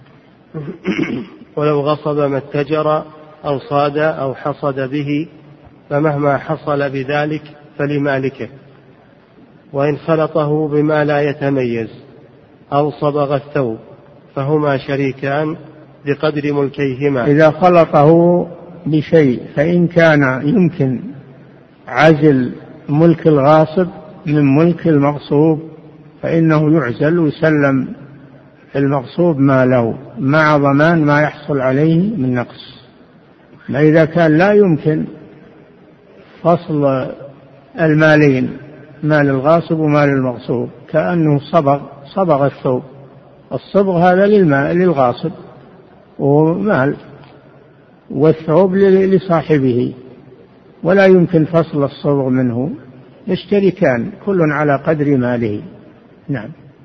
[SPEAKER 1] ولو غصب ما اتجر أو صاد أو حصد به فمهما حصل بذلك فلمالكه. وإن خلطه بما لا يتميز أو صبغ الثوب فهما شريكان بقدر ملكيهما.
[SPEAKER 2] إذا خلطه بشيء فإن كان يمكن عزل ملك الغاصب من ملك المغصوب فإنه يعزل ويسلم المغصوب ما له مع ضمان ما يحصل عليه من نقص. ما إذا كان لا يمكن فصل المالين مال الغاصب ومال المغصوب كأنه صبغ صبغ الثوب، الصبغ هذا للمال للغاصب ومال والثوب لصاحبه ولا يمكن فصل الصبغ منه، يشتركان كل على قدر ماله. نعم.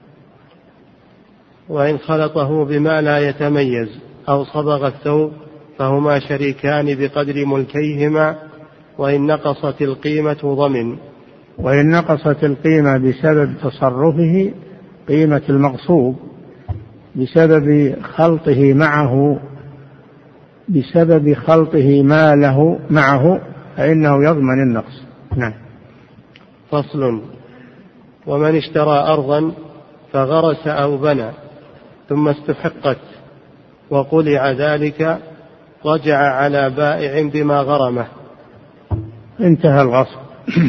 [SPEAKER 1] وإن خلطه بما لا يتميز أو صبغ الثوب فهما شريكان بقدر ملكيهما وإن نقصت القيمة ضمن.
[SPEAKER 2] وإن نقصت القيمة بسبب تصرفه قيمة المغصوب بسبب خلطه معه بسبب خلطه ماله معه فإنه يضمن النقص. نعم.
[SPEAKER 1] فصل. ومن اشترى أرضا فغرس أو بنى ثم استحقت وقلع ذلك رجع على بائع بما غرمه.
[SPEAKER 2] انتهى الغصب.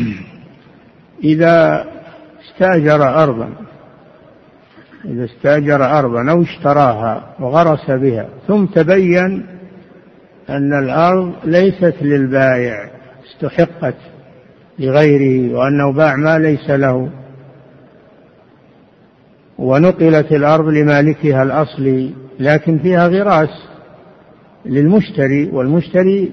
[SPEAKER 2] إذا استأجر أرضا إذا استأجر أرضا أو اشتراها وغرس بها ثم تبين أن الأرض ليست للبائع استحقت لغيره وأنه باع ما ليس له ونقلت الأرض لمالكها الأصلي لكن فيها غراس للمشتري والمشتري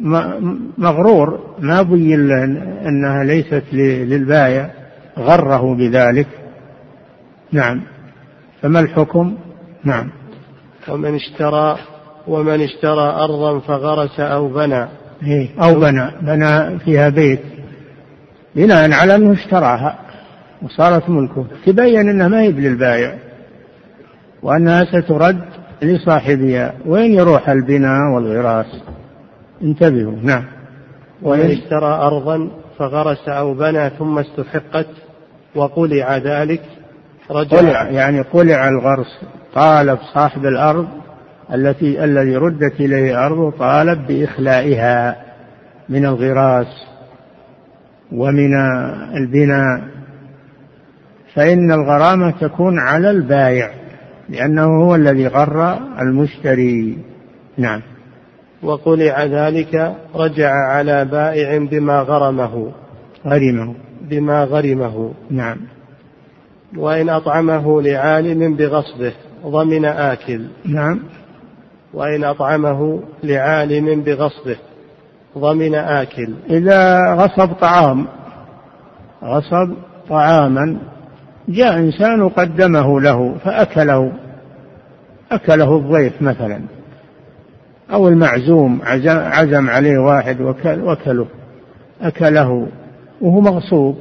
[SPEAKER 2] مغرور ما بين له أنها ليست للبائع غره بذلك. نعم. فما الحكم؟ نعم.
[SPEAKER 1] ومن اشترى ومن اشترى أرضا فغرس أو بنى
[SPEAKER 2] أو بنى بنى فيها بيت بناء على أنه اشتراها وصارت ملكه تبين أنها ما هي للبائع وأنها سترد لصاحبها. وين يروح البناء والغراس؟ انتبهوا. نعم.
[SPEAKER 1] ومن اشترى أرضا فغرس أو بنى ثم استحقت وقلع ذلك رجع.
[SPEAKER 2] قلع يعني قلع الغرس، طالب صاحب الأرض التي الذي ردت إليه أرضه طالب بإخلائها من الغراس ومن البناء فإن الغرامة تكون على البائع لأنه هو الذي غر المشتري. نعم.
[SPEAKER 1] وقلع ذلك رجع على بائع بما غرمه
[SPEAKER 2] غرمه
[SPEAKER 1] بما غرمه.
[SPEAKER 2] نعم.
[SPEAKER 1] وإن أطعمه لعالم بغصبه ضمن آكل.
[SPEAKER 2] نعم.
[SPEAKER 1] وإن أطعمه لعالم بغصبه ضمن آكل.
[SPEAKER 2] إذا غصب طعام غصب طعاما جاء إنسان وقدمه له فأكله أكله الضيف مثلا أو المعزوم عزم عليه واحد وكله أكله وهو مغصوب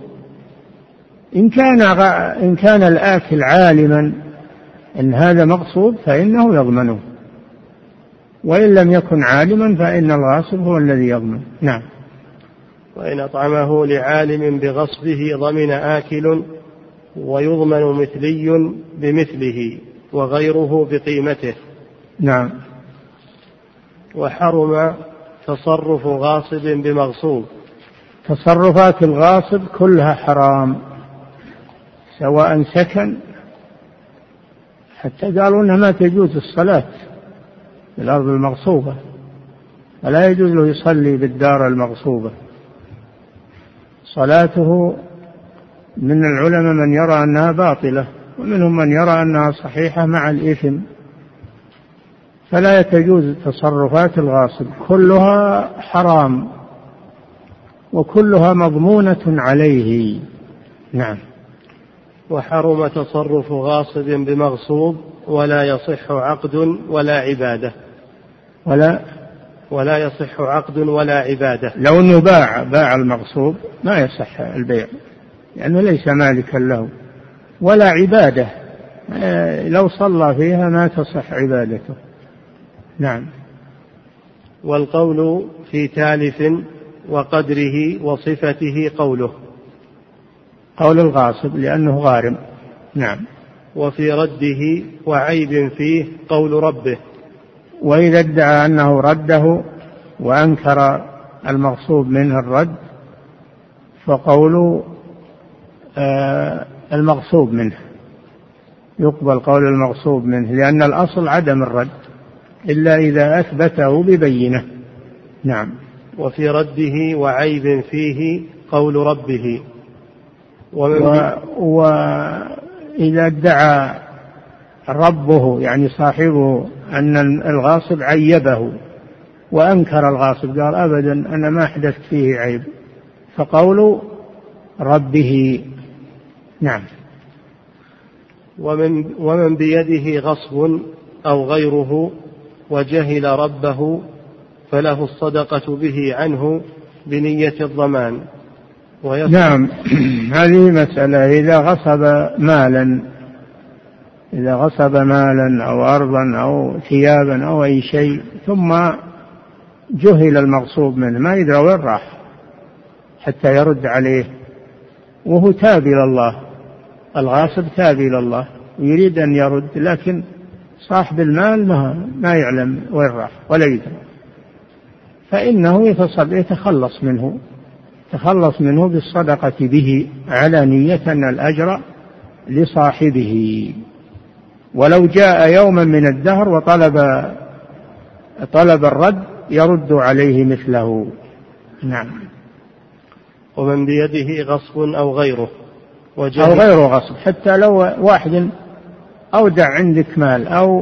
[SPEAKER 2] إن كان إن كان الآكل عالما إن هذا مغصوب فإنه يضمنه وإن لم يكن عالما فإن الغاصب هو الذي يضمن. نعم.
[SPEAKER 1] وإن أطعمه لعالم بغصبه ضمن آكل ويضمن مثلي بمثله وغيره بقيمته.
[SPEAKER 2] نعم.
[SPEAKER 1] وحرم تصرف غاصب بمغصوب.
[SPEAKER 2] تصرفات الغاصب كلها حرام سواء سكن حتى قالوا أنها ما تجوز الصلاة في الأرض المغصوبة فلا يجوز له يصلي بالدار المغصوبة. صلاته من العلماء من يرى أنها باطلة ومنهم من يرى أنها صحيحة مع الإثم فلا تجوز تصرفات الغاصب كلها حرام وكلها مضمونة عليه. نعم.
[SPEAKER 1] وحرم تصرف غاصب بمغصوب ولا يصح عقد ولا عبادة.
[SPEAKER 2] ولا
[SPEAKER 1] ولا يصح عقد ولا عبادة.
[SPEAKER 2] لو أنه باع باع المغصوب ما يصح البيع لأنه ليس مالكا له ولا عبادة لو صلى فيها ما تصح عبادته. نعم.
[SPEAKER 1] والقول في تالف وقدره وصفته قوله
[SPEAKER 2] قول الغاصب لأنه غارم. نعم.
[SPEAKER 1] وفي رده وعيب فيه قول ربه.
[SPEAKER 2] وإذا ادعى أنه رده وأنكر المغصوب منه الرد فقول آه المغصوب منه يقبل قول المغصوب منه لأن الأصل عدم الرد إلا إذا أثبته ببينة. نعم.
[SPEAKER 1] وفي رده وعيب فيه قول ربه.
[SPEAKER 2] وإذا ادعى ربه يعني صاحبه أن الغاصب عيبه وأنكر الغاصب قال أبدا أنا ما أحدثت فيه عيب فقول ربه. نعم.
[SPEAKER 1] ومن, ومن بيده غصب أو غيره وجهل ربه فله الصدقة به عنه بنية الضمان.
[SPEAKER 2] نعم. هذه مسألة. إذا غصب مالا إذا غصب مالا أو أرضا أو ثيابا أو أي شيء ثم جهل المغصوب منه، ما يدرى وين راح حتى يرد عليه، وهو تاب إلى الله، الغاصب تاب إلى الله ويريد أن يرد، لكن صاحب المال ما, ما يعلم وين راح ولا يدري، فإنه يتخلص منه تخلص منه بالصدقة به علانية أن الأجر لصاحبه. ولو جاء يوما من الدهر وطلب طلب الرد يرد عليه مثله. نعم.
[SPEAKER 1] ومن بيده غصب أو غيره
[SPEAKER 2] أو غيره غصب، حتى لو واحد أودع عندك مال أو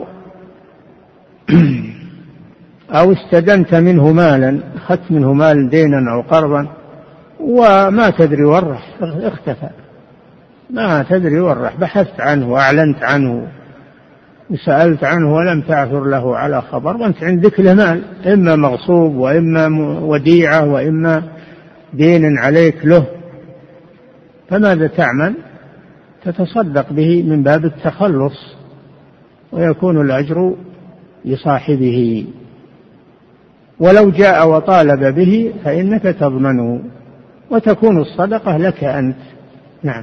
[SPEAKER 2] أو استدنت منه مالا، أخذت منه مال دينا أو قرضا وما تدري ورح، اختفى، ما تدري ورح، بحثت عنه وأعلنت عنه وسألت عنه ولم تعثر له على خبر، وأنت عندك له مال إما مغصوب وإما وديعة وإما دين عليك له، فماذا تعمل؟ تتصدق به من باب التخلص ويكون الأجر لصاحبه. ولو جاء وطالب به فإنك تضمنه وتكون الصدقة لك أنت. نعم.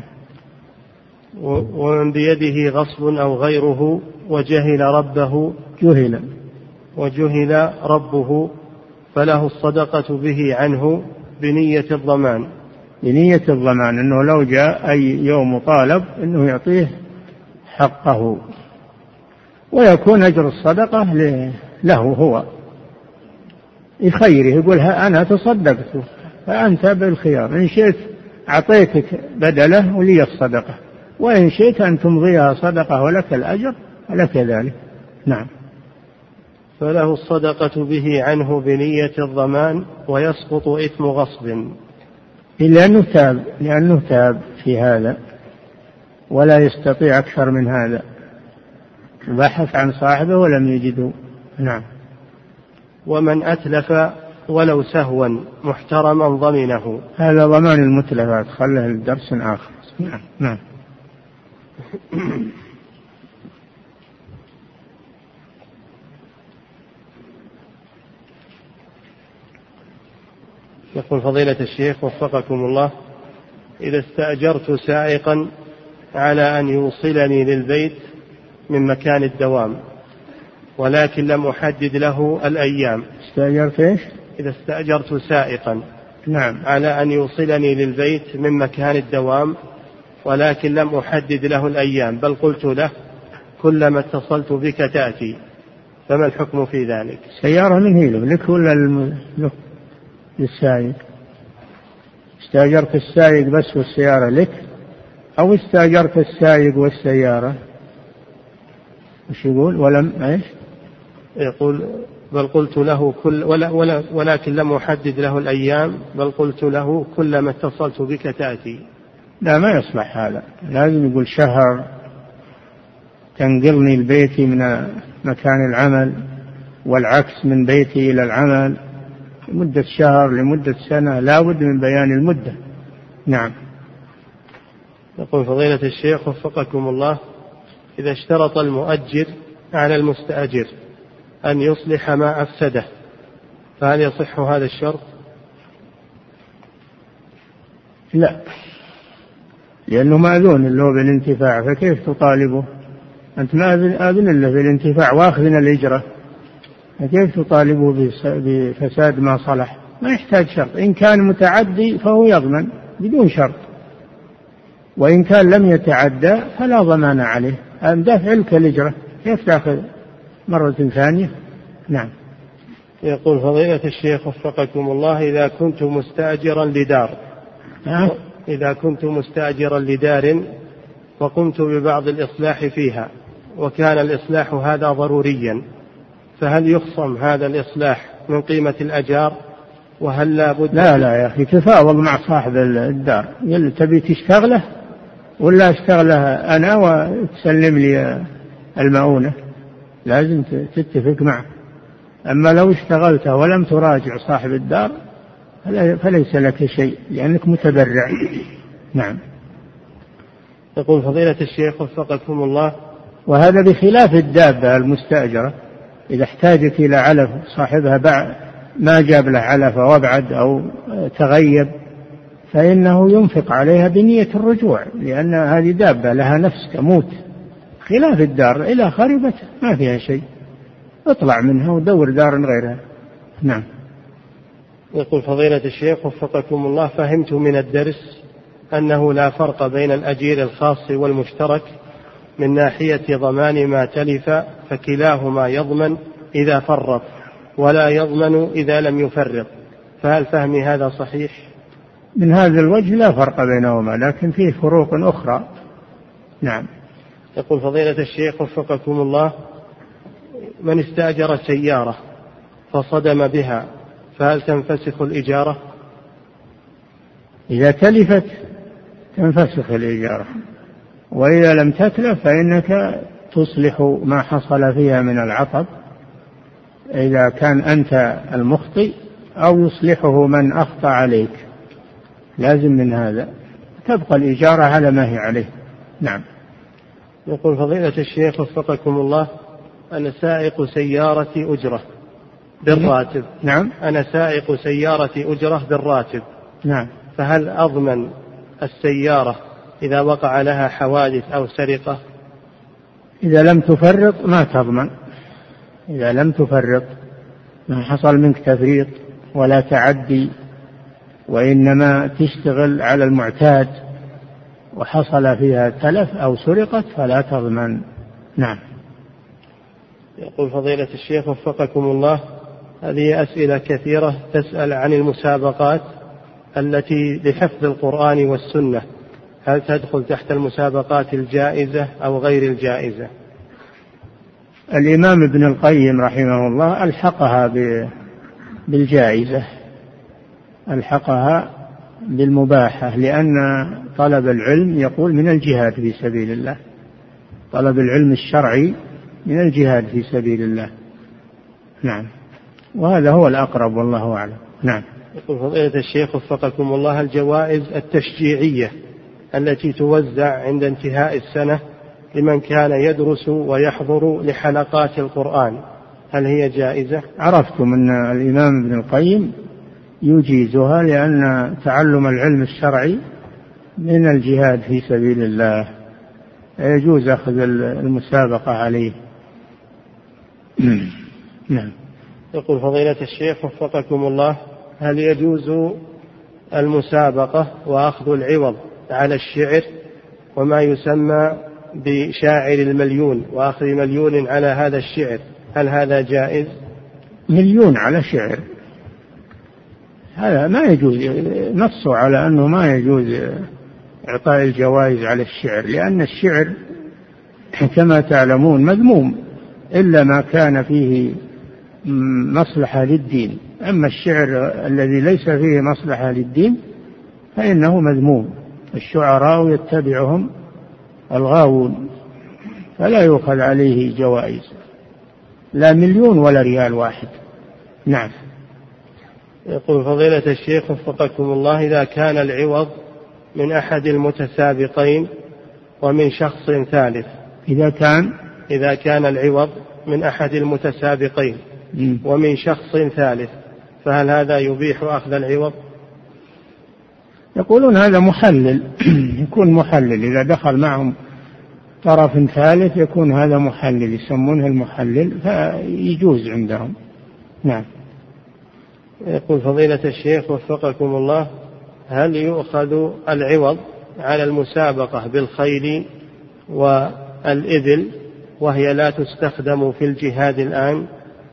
[SPEAKER 1] ومن بيده غصب أو غيره وجهل ربه
[SPEAKER 2] جهل
[SPEAKER 1] وجهل ربه فله الصدقة به عنه بنية الضمان.
[SPEAKER 2] بنية الضمان أنه لو جاء أي يوم طالب أنه يعطيه حقه، ويكون أجر الصدقة له هو يخيره، يقول أنا تصدقت فأنت بالخيار، إن شئت أعطيتك بدله ولي الصدقة، وإن شئت أن تمضيها صدقة ولك الأجر فلك ذلك. نعم.
[SPEAKER 1] فله الصدقة به عنه بنية الضمان ويسقط إثم غصب.
[SPEAKER 2] لأنه تاب لأنه تاب في هذا ولا يستطيع أكثر من هذا، بحث عن صاحبه ولم يجده. نعم.
[SPEAKER 1] ومن أتلف ولو سهوا محترما ضمنه.
[SPEAKER 2] هذا ضمان المتلفات، خله لدرس آخر. نعم. نعم.
[SPEAKER 1] يقول فضيلة الشيخ وفقكم الله: إذا استأجرت سائقا على أن يوصلني للبيت من مكان الدوام ولكن لم أحدد له الأيام.
[SPEAKER 2] استأجرت إيش؟
[SPEAKER 1] إذا استأجرت سائقا
[SPEAKER 2] نعم
[SPEAKER 1] على أن يوصلني للبيت من مكان الدوام ولكن لم أحدد له الأيام، بل قلت له كلما اتصلت بك تأتي، فما الحكم في ذلك؟
[SPEAKER 2] سيارة من هي له لك ولا الم... للسائق؟ استأجرت السائق بس والسيارة لك، أو استأجرت السائق والسيارة؟ وش يقول؟ ولم إيش؟
[SPEAKER 1] يقول بل قلت له كل ولا ولا ولكن لم أحدد له الأيام، بل قلت له كلما اتصلت بك تأتي.
[SPEAKER 2] لا، ما يصلح هذا، لازم يقول شهر تنقلني لبيتي من مكان العمل، والعكس من بيتي إلى العمل، لمدة شهر لمدة سنة، لا بد من بيان المدة. نعم.
[SPEAKER 1] يقول فضيلة الشيخ وفقكم الله: إذا اشترط المؤجر على المستأجر أن يصلح ما أفسده فهل يصح هذا الشرط؟
[SPEAKER 2] لا، لأنه مأذون له بالانتفاع، فكيف تطالبه؟ أنت ما أذن له بالانتفاع واخذنا الإجرة، فكيف تطالبه بفساد ما صلح؟ ما يحتاج شرط، إن كان متعدي فهو يضمن بدون شرط، وإن كان لم يتعدى فلا ضمان عليه، أن دفع لك الإجرة، كيف تأخذ مرة ثانية؟ نعم.
[SPEAKER 1] يقول فضيلة الشيخ وفقكم الله: إذا كنت مستأجرا لدار
[SPEAKER 2] نعم.
[SPEAKER 1] إذا كنت مستأجرا لدار وقمت ببعض الإصلاح فيها وكان الإصلاح هذا ضروريا، فهل يخصم هذا الإصلاح من قيمة الأجار؟ وهل لا بد؟
[SPEAKER 2] لا لا يا أخي، تفاوض مع صاحب الدار، يلي تبي تشتغله ولا اشتغله أنا وتسلم لي المؤونة، لازم تتفق معه. أما لو اشتغلته ولم تراجع صاحب الدار فليس لك شيء لأنك متبرع. نعم.
[SPEAKER 1] يقول فضيلة الشيخ وفقكم الله،
[SPEAKER 2] وهذا بخلاف الدابة المستأجرة، إذا احتاجت إلى علف صاحبها بعد ما جاب له علف وابعد أو تغيب فإنه ينفق عليها بنية الرجوع، لأن هذه دابة لها نفس تموت، خلاف الدار إذا خربت ما فيها شيء، اطلع منها ودور دار غيرها. نعم.
[SPEAKER 1] يقول فضيلة الشيخ وفقكم الله، فهمت من الدرس أنه لا فرق بين الأجير الخاص والمشترك من ناحية ضمان ما تلف، فكلاهما يضمن إذا فرط ولا يضمن إذا لم يفرط، فهل فهمي هذا صحيح؟
[SPEAKER 2] من هذا الوجه لا فرق بينهما، لكن فيه فروق أخرى. نعم.
[SPEAKER 1] يقول فضيلة الشيخ وفقكم الله، من استأجر سيارة فصدم بها فهل تنفسخ الإجارة؟
[SPEAKER 2] إذا تلفت تنفسخ الإجارة، وإذا لم تتلف فإنك تصلح ما حصل فيها من العطب إذا كان أنت المخطئ، أو يصلحه من أخطأ عليك، لازم من هذا تبقى الإجارة على ما هي عليه. نعم.
[SPEAKER 1] يقول فضيلة الشيخ وفقكم الله، أنا سائق سيارة أجرة بالراتب.
[SPEAKER 2] نعم.
[SPEAKER 1] أنا سائق سيارة أجرة بالراتب.
[SPEAKER 2] نعم.
[SPEAKER 1] فهل أضمن السيارة إذا وقع لها حوادث أو سرقة؟
[SPEAKER 2] إذا لم تفرط ما تضمن، إذا لم تفرط ما حصل منك تفريط ولا تعدي، وإنما تشتغل على المعتاد وحصل فيها تلف أو سرقت فلا تضمن. نعم.
[SPEAKER 1] يقول فضيلة الشيخ وفقكم الله، هذه أسئلة كثيرة تسأل عن المسابقات التي لحفظ القرآن والسنة، هل تدخل تحت المسابقات الجائزة أو غير الجائزة؟
[SPEAKER 2] الإمام ابن القيم رحمه الله ألحقها بالجائزة، ألحقها بالمباحة، لأن طلب العلم يقول من الجهاد في سبيل الله، طلب العلم الشرعي من الجهاد في سبيل الله. نعم. وهذا هو الأقرب والله أعلم. نعم.
[SPEAKER 1] يقول فضيلة الشيخ وفقكم الله، الجوائز التشجيعية التي توزع عند انتهاء السنة لمن كان يدرس ويحضر لحلقات القرآن هل هي جائزة؟
[SPEAKER 2] عرفتم أن الإمام ابن القيم يجيزها، لأن تعلم العلم الشرعي من الجهاد في سبيل الله، يجوز أخذ المسابقة عليه. نعم.
[SPEAKER 1] يقول فضيلة الشيخ وفقكم الله، هل يجوز المسابقة وأخذ العوض على الشعر وما يسمى بشاعر المليون، وأخذ مليون على هذا الشعر، هل هذا جائز؟
[SPEAKER 2] مليون على شعر هذا ما يجوز، نصوا على أنه ما يجوز إعطاء الجوائز على الشعر، لأن الشعر كما تعلمون مذموم إلا ما كان فيه مصلحة للدين، أما الشعر الذي ليس فيه مصلحة للدين فإنه مذموم، الشعراء يتبعهم الغاوون، فلا يؤخذ عليه جوائز، لا مليون ولا ريال واحد. نعم.
[SPEAKER 1] يقول فضيلة الشيخ وفقكم الله، إذا كان العوض من أحد المتسابقين ومن شخص ثالث،
[SPEAKER 2] إذا كان
[SPEAKER 1] إذا كان العوض من أحد المتسابقين م. ومن شخص ثالث، فهل هذا يبيح أخذ العوض؟
[SPEAKER 2] يقولون هذا محلل يكون محلل، إذا دخل معهم طرف ثالث يكون هذا محلل، يسمونه المحلل، فيجوز عندهم. نعم.
[SPEAKER 1] يقول فضيلة الشيخ وفقكم الله، هل يؤخذ العوض على المسابقة بالخيل والإبل وهي لا تستخدم في الجهاد الآن؟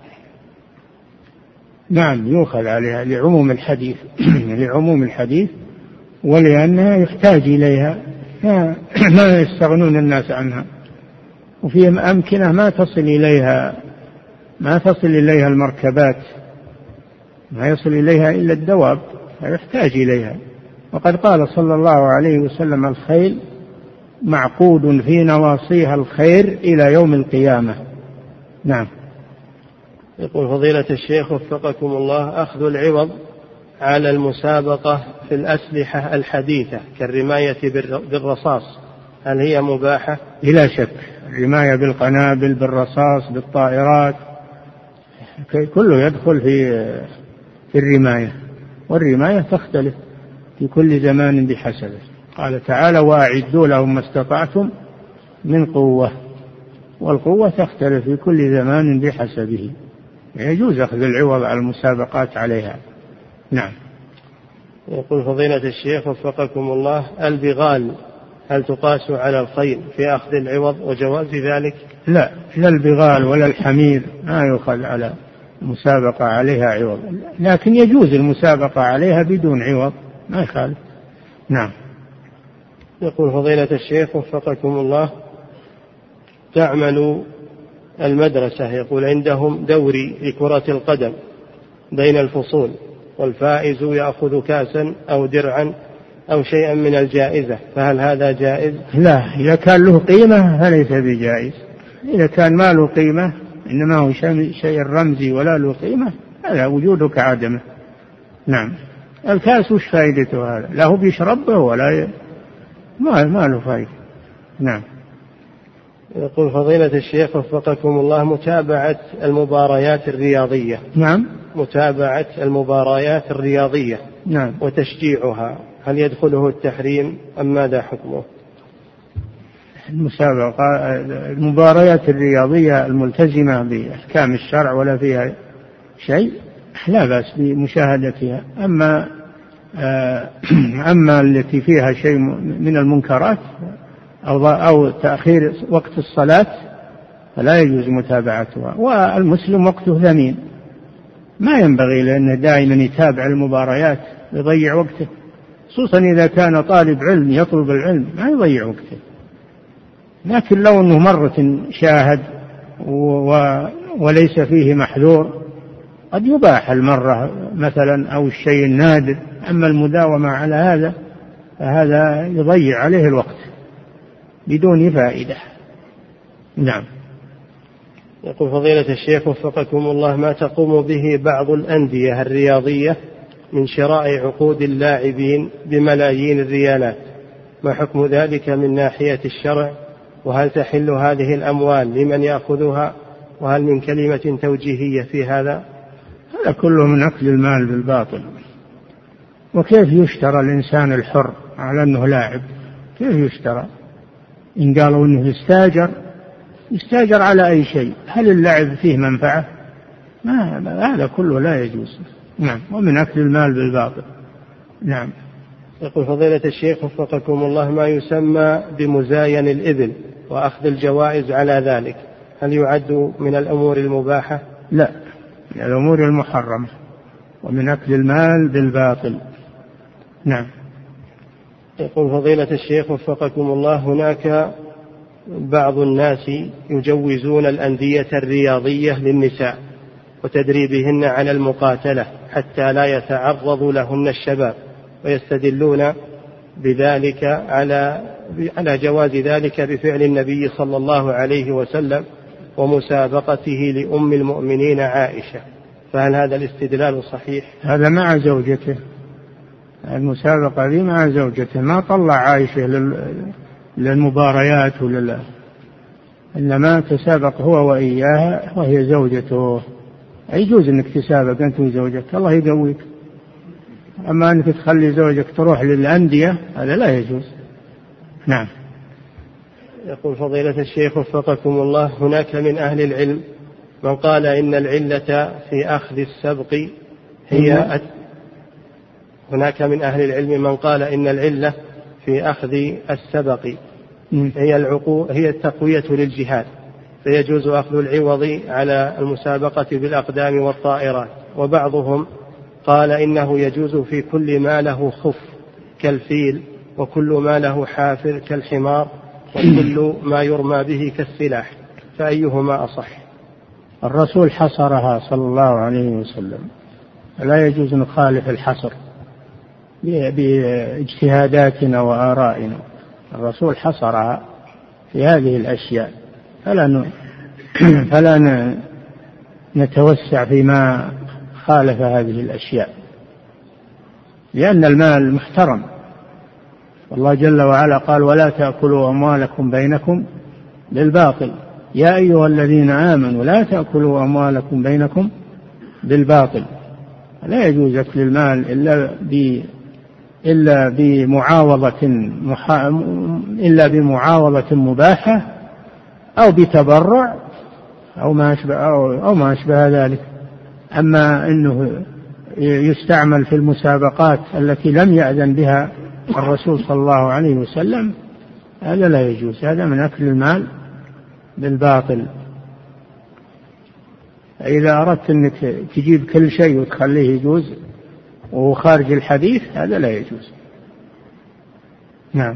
[SPEAKER 2] نعم يؤخذ عليها لعموم الحديث لعموم الحديث ولأنها يحتاج إليها، ما يستغنون الناس عنها، وفي أمكنة ما تصل إليها ما تصل إليها المركبات، ما يصل إليها إلا الدواب، فيحتاج إليها. وقد قال صلى الله عليه وسلم: الخيل معقود في نواصيها الخير إلى يوم القيامة. نعم.
[SPEAKER 1] يقول فضيلة الشيخ وفقكم الله، أخذ العوض على المسابقة في الأسلحة الحديثة كالرماية بالرصاص، هل هي مباحة؟
[SPEAKER 2] بلا شك، الرماية بالقنابل، بالرصاص، بالطائرات، كله يدخل في في الرماية، والرماية تختلف في كل زمان بحسبه. قال تعالى: وأعدوا لهم ما استطعتم من قوة، والقوة تختلف في كل زمان بحسبه، يجوز أخذ العوض على المسابقات عليها. نعم.
[SPEAKER 1] يقول فضيلة الشيخ وفقكم الله: البغال هل تقاس على الخيل في أخذ العوض وجواز ذلك؟
[SPEAKER 2] لا، لا البغال ولا الحمير ما يؤخذ على المسابقة عليها عوض، لكن يجوز المسابقة عليها بدون عوض، ما يخالف. نعم.
[SPEAKER 1] يقول فضيلة الشيخ وفقكم الله: تعمل المدرسة يقول عندهم دوري لكرة القدم بين الفصول، والفائز يأخذ كاسا أو درعا أو شيئا من الجائزة، فهل هذا جائز؟
[SPEAKER 2] لا، إذا كان له قيمة فليس بجائز. إذا كان ما له قيمة إنما هو شيء رمزي ولا له قيمة، هذا وجوده كعدمه. نعم. الكاس وش فائدته هذا؟ لا هو بيشربه ولا ي... ما ما له فائدة. نعم.
[SPEAKER 1] يقول فضيلة الشيخ وفقكم الله: متابعة المباريات الرياضية.
[SPEAKER 2] نعم.
[SPEAKER 1] متابعة المباريات الرياضية.
[SPEAKER 2] نعم.
[SPEAKER 1] وتشجيعها، هل يدخله التحريم أم ماذا حكمه؟
[SPEAKER 2] المسابقة المباريات الرياضية الملتزمة بأحكام الشرع ولا فيها شيء لا بأس بمشاهدتها. أما أما التي فيها شيء من المنكرات أو أو تأخير وقت الصلاة فلا يجوز متابعتها. والمسلم وقته ثمين، ما ينبغي لأنه دائما يتابع المباريات يضيع وقته، خصوصا إذا كان طالب علم يطلب العلم ما يضيع وقته. لكن لو أنه مرة شاهد و... وليس فيه محذور قد يباح المرة مثلا أو الشيء النادر. أما المداومة على هذا فهذا يضيع عليه الوقت بدون فائدة. نعم.
[SPEAKER 1] يقول فضيلة الشيخ وفقكم الله: ما تقوم به بعض الأندية الرياضية من شراء عقود اللاعبين بملايين الريالات، ما حكم ذلك من ناحية الشرع؟ وهل تحل هذه الأموال لمن يأخذها؟ وهل من كلمة توجيهية في هذا؟
[SPEAKER 2] هذا كله من أكل المال بالباطل. وكيف يشترى الإنسان الحر على أنه لاعب؟ كيف يشترى؟ إن قالوا أنه يستاجر يستاجر على أي شيء، هل اللعب فيه منفعة؟ ما هذا كله لا يجوز. نعم. ومن أكل المال بالباطل. نعم.
[SPEAKER 1] يقول فضيلة الشيخ وفقكم الله: ما يسمى بمزاين الإبل وأخذ الجوائز على ذلك، هل يعد من الأمور المباحة؟
[SPEAKER 2] لا، من الأمور المحرمة ومن أكل المال بالباطل. نعم.
[SPEAKER 1] يقول فضيلة الشيخ وفقكم الله: هناك بعض الناس يجوزون الأندية الرياضية للنساء وتدريبهن على المقاتلة حتى لا يتعرض لهن الشباب، ويستدلون بذلك على على جواز ذلك بفعل النبي صلى الله عليه وسلم ومسابقته لأم المؤمنين عائشة، فهل هذا الاستدلال صحيح؟
[SPEAKER 2] هذا مع زوجته، المسابقة دي مع زوجته، ما طلع عائشة للمباريات ولا، إنما تسابق هو وإياها وهي زوجته. يجوز أنك تسابق أنت وزوجك، الله يقويك. أما أنك تخلي زوجك تروح للأندية هذا لا يجوز. نعم.
[SPEAKER 1] يقول فضيلة الشيخ وفقكم الله: هناك من أهل العلم من قال إن العلة في أخذ السبق هي أت... هناك من أهل العلم من قال إن العلة في أخذ السبق هي العقو... هي التقوية للجهاد، فيجوز أخذ العوض على المسابقة بالأقدام والطائرات. وبعضهم قال إنه يجوز في كل ما له خف كالفيل، وكل ما له حافر كالحمار، وكل ما يرمى به كالسلاح، فأيهما أصح؟
[SPEAKER 2] الرسول حصرها صلى الله عليه وسلم، لا يجوز نخالف الحصر باجتهاداتنا وآرائنا. الرسول حصرها في هذه الأشياء، فلا فلا نتوسع فيما خالف هذه الأشياء. لأن المال محترم، والله جل وعلا قال ولا تأكلوا أموالكم بينكم بالباطل يا أيها الذين آمنوا لا تأكلوا أموالكم بينكم بالباطل. لا يجوز أكل المال إلا ب إلا بمعاوضة إلا بمعاوضة مباحة أو بتبرع أو ما أشبه أو, أو ما أشبه ذلك. أما أنه يستعمل في المسابقات التي لم يأذن بها الرسول صلى الله عليه وسلم هذا لا يجوز، هذا من أكل المال بالباطل. إذا أردت أنك تجيب كل شيء وتخليه يجوز وخارج الحديث هذا لا يجوز. نعم.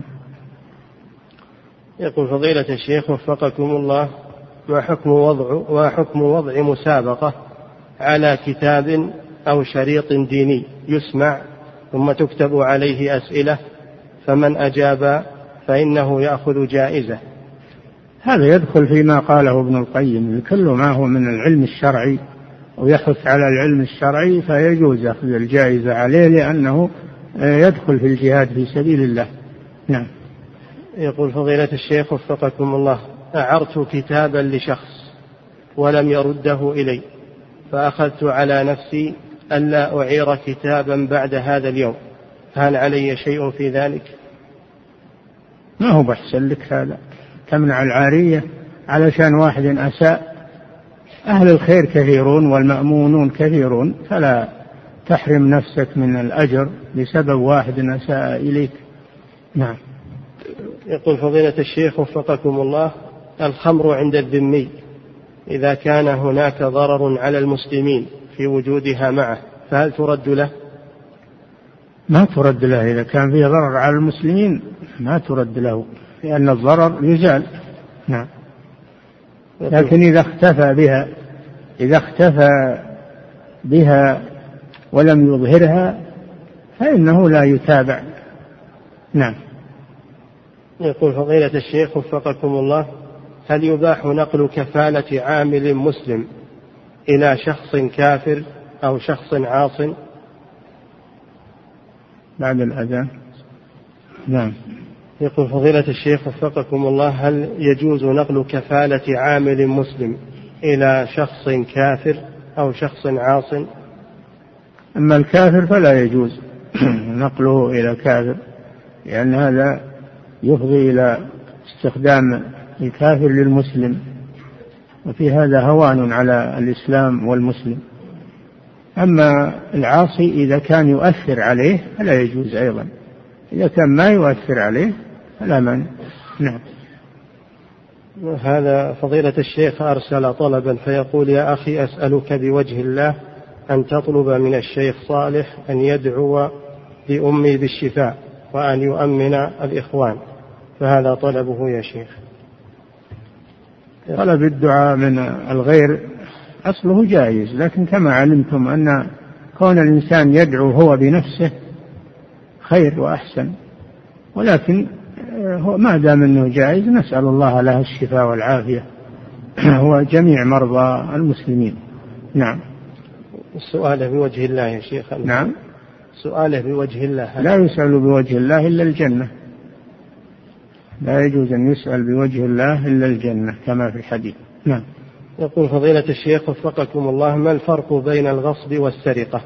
[SPEAKER 1] يقول فضيلة الشيخ وفقكم الله، ما حكم وضع ما حكم وضع مسابقة على كتاب أو شريط ديني يسمع ثم تكتب عليه أسئلة فمن أجاب فإنه يأخذ جائزة؟
[SPEAKER 2] هذا يدخل فيما قاله ابن القيم، كل ما هو من العلم الشرعي ويحث على العلم الشرعي فيجوز أخذ الجائزة عليه لأنه يدخل في الجهاد في سبيل الله. نعم.
[SPEAKER 1] يقول فضيلة الشيخ وفقكم الله، أعرت كتابا لشخص ولم يرده إلي فأخذت على نفسي ألا أعير كتابا بعد هذا اليوم، هل علي شيء في ذلك؟
[SPEAKER 2] ما هو بحسن لك هذا تمنع العارية علشان واحد أساء؟ أهل الخير كثيرون والمأمونون كثيرون، فلا تحرم نفسك من الأجر بسبب واحد أساء إليك. نعم.
[SPEAKER 1] يقول فضيلة الشيخ وفقكم الله، الخمر عند الذمي إذا كان هناك ضرر على المسلمين في وجودها معه فهل ترد له؟
[SPEAKER 2] ما ترد له، إذا كان فيه ضرر على المسلمين ما ترد له لأن الضرر يزال. نعم. لكن إذا اختفى بها إذا اختفى بها ولم يظهرها فإنه لا يتابع. نعم.
[SPEAKER 1] يقول فضيلة الشيخ وفقكم الله، هل يباح نقل كفالة عامل مسلم إلى شخص كافر أو شخص عاص؟
[SPEAKER 2] بعد الأذان. نعم.
[SPEAKER 1] يقول فضيلة الشيخ وفقكم الله، هل يجوز نقل كفالة عامل مسلم إلى شخص كافر أو شخص عاص؟
[SPEAKER 2] أما الكافر فلا يجوز نقله إلى كافر، لأن هذا يفضي إلى استخدام الكافر للمسلم، وفي هذا هوان على الإسلام والمسلم. أما العاصي إذا كان يؤثر عليه فلا يجوز أيضا، إذا كان ما يؤثر عليه فلا مانع. نعم.
[SPEAKER 1] هذا فضيلة الشيخ أرسل طلبا فيقول: يا أخي أسألك بوجه الله أن تطلب من الشيخ صالح أن يدعو لأمي بالشفاء وأن يؤمن الإخوان، فهذا طلبه يا شيخ.
[SPEAKER 2] طلب الدعاء من الغير أصله جائز، لكن كما علمتم أن كون الإنسان يدعو هو بنفسه خير وأحسن، ولكن ما دام أنه جائز نسأل الله له الشفاء والعافية هو جميع مرضى المسلمين. نعم.
[SPEAKER 1] سؤاله بوجه الله يا شيخ.
[SPEAKER 2] نعم.
[SPEAKER 1] سؤاله بوجه الله.
[SPEAKER 2] لا يسأل بوجه الله إلا الجنة، لا يجوز أن يسأل بوجه الله إلا الجنة كما في الحديث. نعم.
[SPEAKER 1] يقول فضيلة الشيخ وفقكم الله، ما الفرق بين الغصب والسرقة؟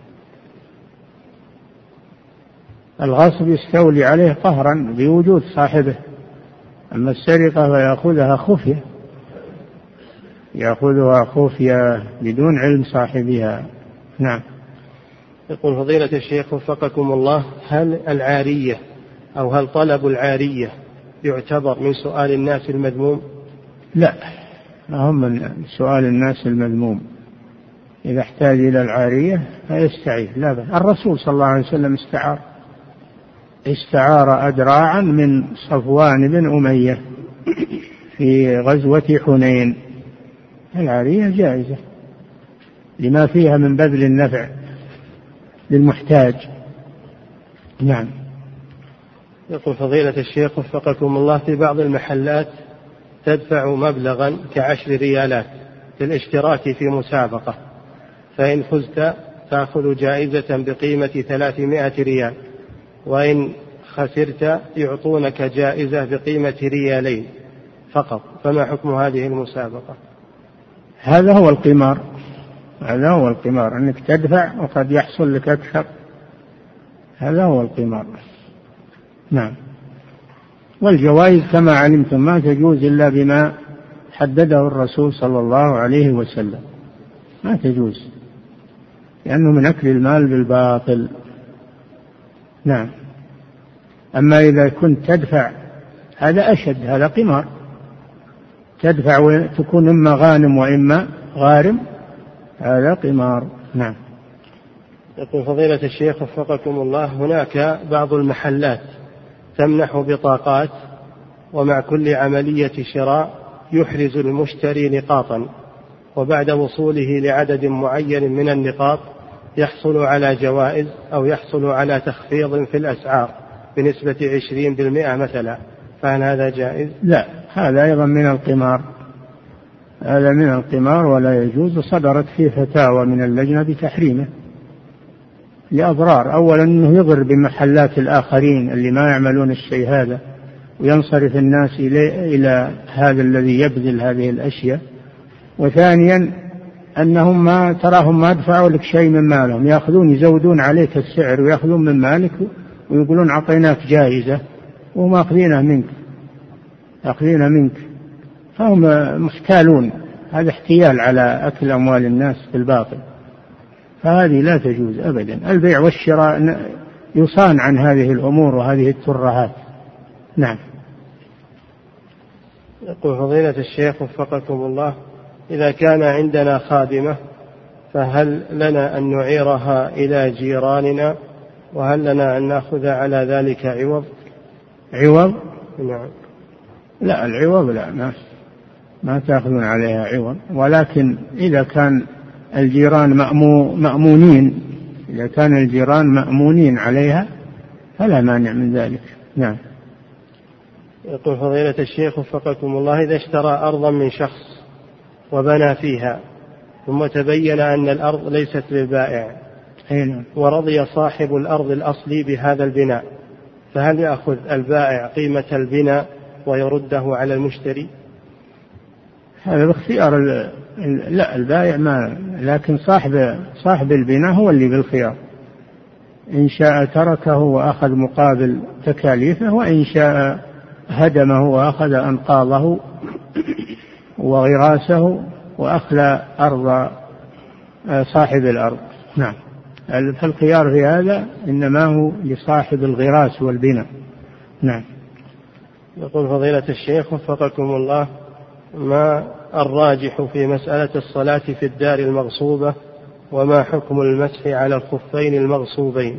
[SPEAKER 2] الغصب يستولي عليه قهرا بوجود صاحبه، أما السرقة فيأخذها خفية يأخذها خفية بدون علم صاحبها. نعم.
[SPEAKER 1] يقول فضيلة الشيخ وفقكم الله، هل العارية أو هل طلب العارية يعتبر من سؤال الناس المذموم؟
[SPEAKER 2] لا، ما هم من سؤال الناس المذموم. إذا احتاج إلى العارية فيستعير، لا بأس. الرسول صلى الله عليه وسلم استعار استعار أدراعا من صفوان بن أمية في غزوة حنين. العارية جائزة لما فيها من بذل النفع للمحتاج. نعم.
[SPEAKER 1] يقول فضيلة الشيخ وفقكم الله، في بعض المحلات تدفع مبلغا كعشر ريالات للاشتراك في مسابقة، فإن فزت تأخذ جائزة بقيمة ثلاثمائة ريال، وإن خسرت يعطونك جائزة بقيمة ريالين فقط، فما حكم هذه المسابقة؟
[SPEAKER 2] هذا هو القمار، هذا هو القمار، أنك تدفع وقد يحصل لك أكثر، هذا هو القمار. نعم. والجوائز كما علمتم ما تجوز إلا بما حدده الرسول صلى الله عليه وسلم، ما تجوز لأنه من أكل المال بالباطل. نعم. أما إذا كنت تدفع هذا أشد، هذا قمار، تدفع وتكون إما غانم وإما غارم، هذا قمار. نعم.
[SPEAKER 1] يقول فضيلة الشيخ وفقكم الله، هناك بعض المحلات تمنح بطاقات، ومع كل عملية شراء يحرز المشتري نقاطا، وبعد وصوله لعدد معين من النقاط يحصل على جوائز أو يحصل على تخفيض في الأسعار بنسبة عشرين بالمئة مثلا، فهل هذا جائز؟
[SPEAKER 2] لا، هذا أيضا من القمار، هذا من القمار ولا يجوز. صدرت فيه فتاوى من اللجنة بتحريمه لأضرار، أولا أنه يضر بمحلات الآخرين اللي ما يعملون الشيء هذا، وينصرف الناس إلى, إلى هذا الذي يبذل هذه الأشياء. وثانيا أنهم ما تراهم ما دفعوا لك شيء من مالهم، يأخذون يزودون عليك السعر ويأخذون من مالك ويقولون أعطيناك جائزة وهم أخذينها منك، أخذينها منك، فهم محتالون، هذا احتيال على أكل أموال الناس بالباطل، فهذه لا تجوز أبدا. البيع والشراء يصان عن هذه الأمور وهذه الترهات. نعم.
[SPEAKER 1] يقول فضيلة الشيخ وفقكم الله، إذا كان عندنا خادمة فهل لنا أن نعيرها إلى جيراننا، وهل لنا أن نأخذ على ذلك عوض؟
[SPEAKER 2] عوض؟
[SPEAKER 1] نعم.
[SPEAKER 2] لا، العوض لا، ما, ما تأخذون عليها عوض، ولكن إذا كان الجيران مأمو مأمونين إذا كان الجيران مأمونين عليها فلا مانع من ذلك. نعم.
[SPEAKER 1] يقول فضيلة الشيخ وفقكم الله، إذا اشترى أرضا من شخص وبنى فيها ثم تبين أن الأرض ليست للبائع ورضي صاحب الأرض الأصلي بهذا البناء، فهل يأخذ البائع قيمة البناء ويرده على المشتري؟
[SPEAKER 2] هذا باختيار لا البائع ما، لكن صاحب صاحب البناء هو اللي بالخيار، إن شاء تركه وأخذ مقابل تكاليفه، وإن شاء هدمه وأخذ أنقاضه وغراسه وأخلى أرض صاحب الأرض. نعم. فالخيار في هذا إنما هو لصاحب الغراس والبناء. نعم.
[SPEAKER 1] يقول فضيلة الشيخ وفقكم الله، ما الراجح في مسألة الصلاة في الدار المغصوبة، وما حكم المسح على الخفين المغصوبين؟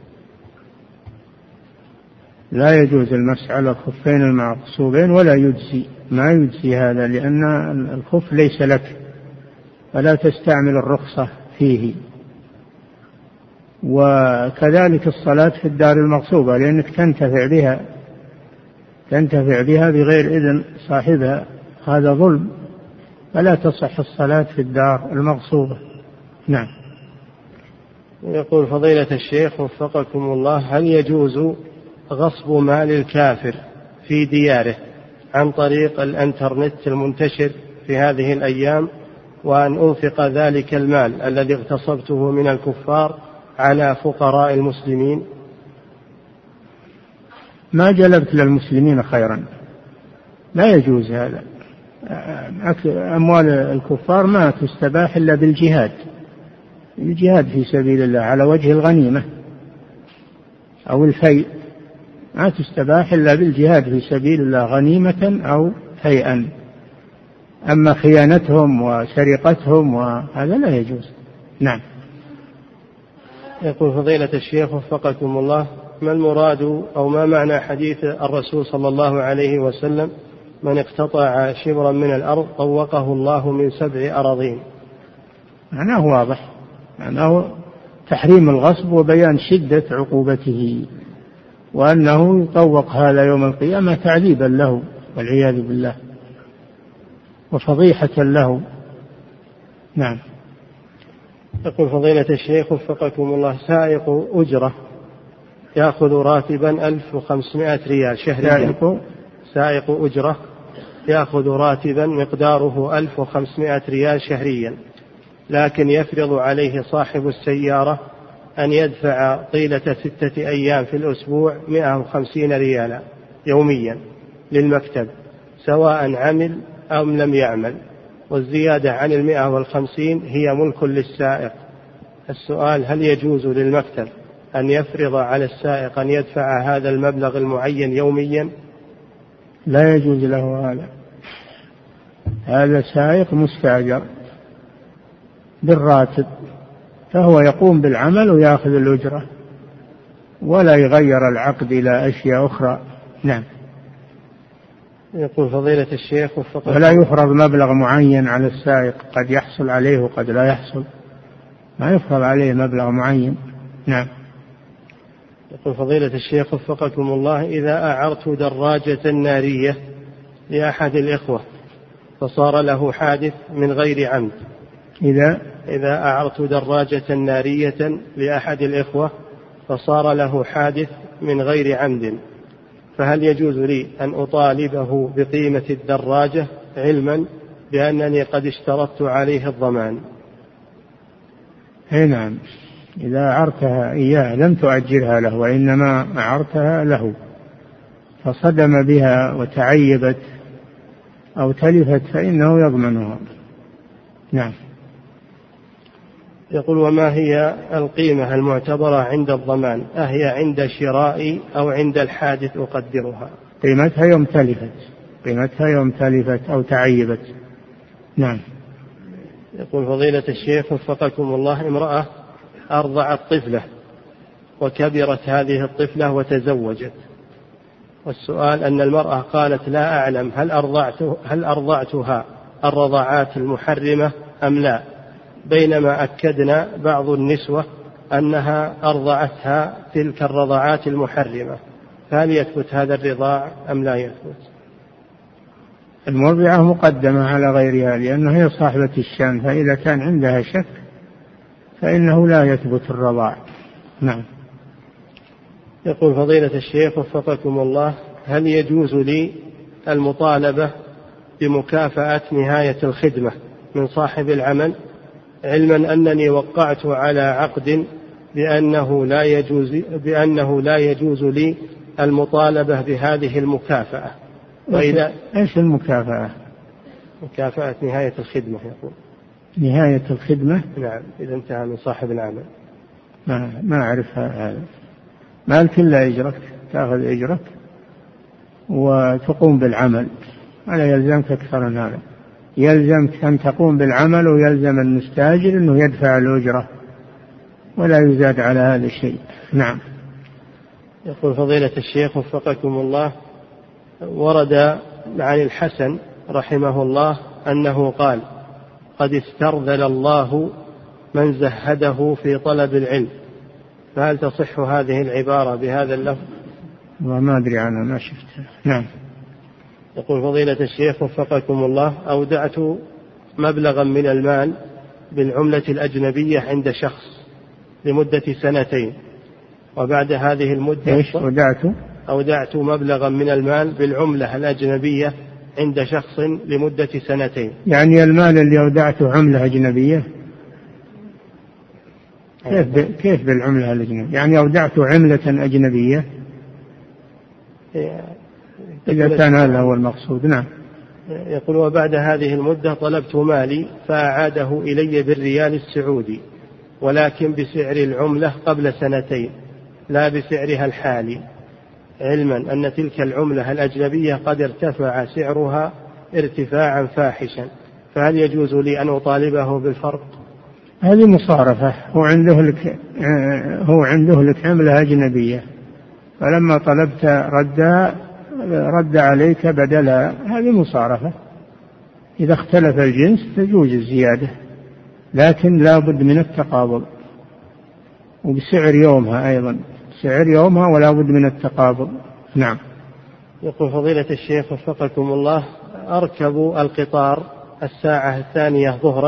[SPEAKER 2] لا يجوز المسح على الخفين المغصوبين ولا يجزي، ما يجزي هذا، لأن الخف ليس لك فلا تستعمل الرخصة فيه. وكذلك الصلاة في الدار المغصوبة لأنك تنتفع بها تنتفع بها بغير إذن صاحبها، هذا ظلم، فلا تصح الصلاة في الدار المغصوبة. نعم.
[SPEAKER 1] يقول فضيلة الشيخ وفقكم الله، هل يجوز غصب مال الكافر في دياره عن طريق الانترنت المنتشر في هذه الأيام، وأن أنفق ذلك المال الذي اغتصبته من الكفار على فقراء المسلمين؟
[SPEAKER 2] ما جلبت للمسلمين خيرا، لا يجوز هذا. أموال الكفار ما تستباح إلا بالجهاد، الجهاد في سبيل الله على وجه الغنيمة أو الفيء، ما تستباح إلا بالجهاد في سبيل الله غنيمة أو فيئا. أما خيانتهم وسرقتهم وهذا لا يجوز. نعم.
[SPEAKER 1] يقول فضيلة الشيخ وفقكم الله، ما المراد أو ما معنى حديث الرسول صلى الله عليه وسلم من اقتطع شبرا من الأرض طوقه الله من سبع أراضين؟
[SPEAKER 2] معناه واضح، معناه تحريم الغصب وبيان شدة عقوبته، وأنه يطوق هذا يوم القيامة تعذيبا له والعياذ بالله وفضيحة له. نعم.
[SPEAKER 1] يقول فضيلة الشيخ وفقكم الله، سائق أجرة يأخذ راتبا ألف وخمسمائة ريال شهريا. سائق, سائق أجرة يأخذ راتبا مقداره ألف وخمسمائة ريال شهريا، لكن يفرض عليه صاحب السيارة أن يدفع طيلة ستة أيام في الأسبوع مئة وخمسين ريالا يوميا للمكتب سواء عمل أو لم يعمل، والزيادة عن المئة والخمسين هي ملك للسائق. السؤال: هل يجوز للمكتب أن يفرض على السائق أن يدفع هذا المبلغ المعين يوميا؟
[SPEAKER 2] لا يجوز له هذا. هذا سائق مستأجر بالراتب، فهو يقوم بالعمل ويأخذ الأجرة ولا يغير العقد إلى أشياء أخرى. نعم.
[SPEAKER 1] يقول فضيلة الشيخ
[SPEAKER 2] ولا يفرض مبلغ معين على السائق، قد يحصل عليه وقد لا يحصل، ما يفرض عليه مبلغ معين. نعم.
[SPEAKER 1] يقول فضيلة الشيخ وفقكم الله، إذا أعرت دراجة نارية لأحد الإخوة فصار له حادث من غير عمد،
[SPEAKER 2] إذا
[SPEAKER 1] إذا أعرت دراجة نارية لأحد الإخوة فصار له حادث من غير عمد، فهل يجوز لي أن أطالبه بقيمة الدراجة علما بأنني قد اشترطت عليه الضمان؟
[SPEAKER 2] اي نعم، إذا أعرتها إياه لم تؤجرها له وإنما أعرتها له فصدم بها وتعيبت أو تلفت فإنه يضمنها. نعم.
[SPEAKER 1] يقول: وما هي القيمة المعتبرة عند الضمان؟ أهي عند شرائي أو عند الحادث أقدرها؟
[SPEAKER 2] قيمتها يوم تلفت، قيمتها يوم تلفت أو تعيبت. نعم.
[SPEAKER 1] يقول فضيلة الشيخ وفقكم الله، امرأة أرضعت طفلة وكبرت هذه الطفلة وتزوجت، والسؤال أن المرأة قالت: لا أعلم هل أرضعت هل أرضعتها الرضاعات المحرمة أم لا، بينما أكدنا بعض النسوة أنها أرضعتها تلك الرضاعات المحرمة، فهل يثبت هذا الرضاع أم لا يثبت؟
[SPEAKER 2] المرضعة مقدمة على غيرها لأنها هي صاحبة الشأن، فإذا كان عندها شك فإنه لا يثبت الرضاع. نعم.
[SPEAKER 1] يقول فضيلة الشيخ وفقكم الله، هل يجوز لي المطالبة بمكافأة نهاية الخدمة من صاحب العمل، علما أنني وقعت على عقد بأنه لا يجوز بأنه لا يجوز لي المطالبة بهذه المكافأة؟ وإذا
[SPEAKER 2] إيش المكافأة؟
[SPEAKER 1] مكافأة نهاية الخدمة. يقول
[SPEAKER 2] نهاية الخدمة.
[SPEAKER 1] نعم، إذا انتهى من صاحب العمل.
[SPEAKER 2] ما ما أعرف هذا. مالك إلا أجرك، تأخذ أجرك وتقوم بالعمل، ولا يلزمك أكثر من هذا. يلزمك أن تقوم بالعمل ويلزم المستأجر أنه يدفع الأجرة ولا يزاد على هذا الشيء. نعم.
[SPEAKER 1] يقول فضيلة الشيخ وفقكم الله، ورد عن الحسن رحمه الله أنه قال: قد استرذل الله من زهده في طلب العلم، فهل تصح هذه العبارة بهذا اللفظ؟
[SPEAKER 2] وما أدري عنها، ما شفتها. نعم.
[SPEAKER 1] يقول فضيلة الشيخ وفقكم الله، أودعت مبلغا من المال بالعملة الأجنبية عند شخص لمدة سنتين، وبعد هذه المدة
[SPEAKER 2] إيش أودعت؟
[SPEAKER 1] أودعت مبلغا من المال بالعملة الأجنبية عند شخص لمدة سنتين.
[SPEAKER 2] يعني المال اللي أودعته عملة أجنبية؟ كيف ب... كيف بالعملة الأجنبية؟ يعني أودعت عملة أجنبية إذا كان هذا هو المقصود. نعم.
[SPEAKER 1] يقول: وبعد هذه المدة طلبت مالي فأعاده إلي بالريال السعودي، ولكن بسعر العملة قبل سنتين لا بسعرها الحالي، علما أن تلك العملة الأجنبية قد ارتفع سعرها ارتفاعا فاحشا، فهل يجوز لي أن أطالبه بالفرق؟
[SPEAKER 2] هذه مصارفة، هو عنده لك هو عنده لك عملة أجنبية، فلما طلبت رد رد عليك بدلها، هذه مصارفة. إذا اختلف الجنس تجوز الزيادة، لكن لا بد من التقابض، وبسعر يومها أيضا، سعر يومها ولا بد من التقابض. نعم.
[SPEAKER 1] يقول فضيلة الشيخ وفقكم الله، أركب القطار الساعة الثانية ظهرا